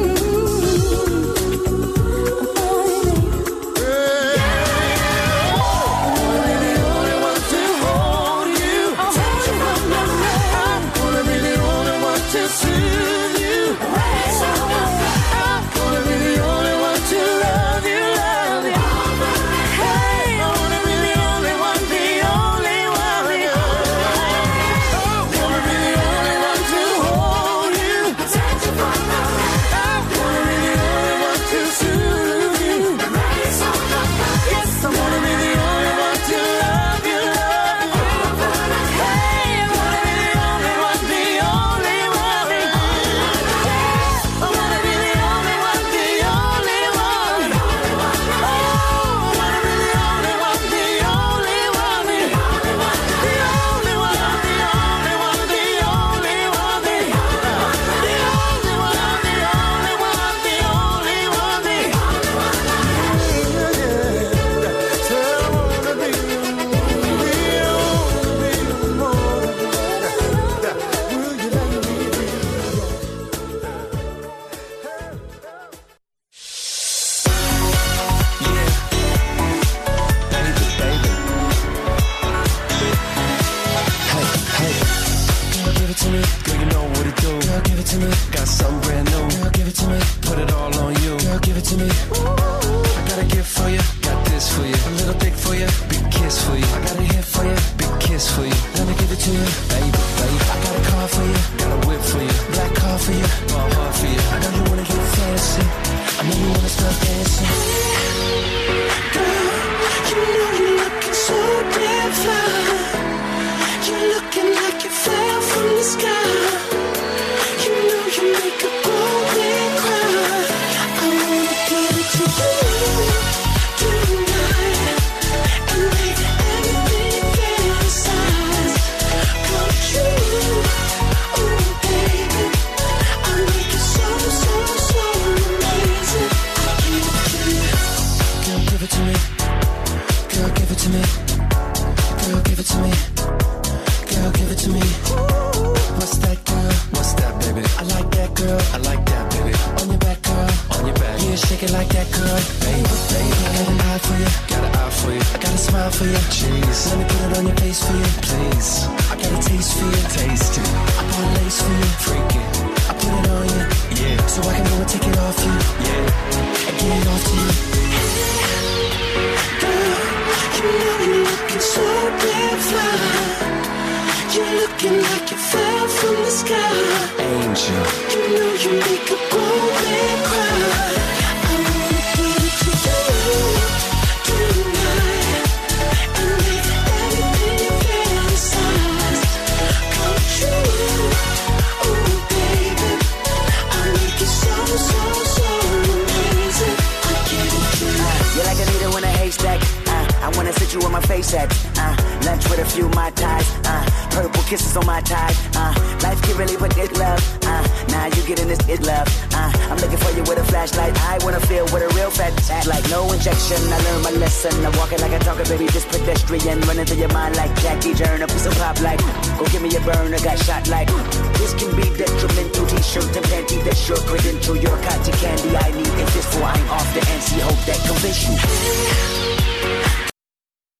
Your cotton candy I need if this for I'm off the N C hope that convince you.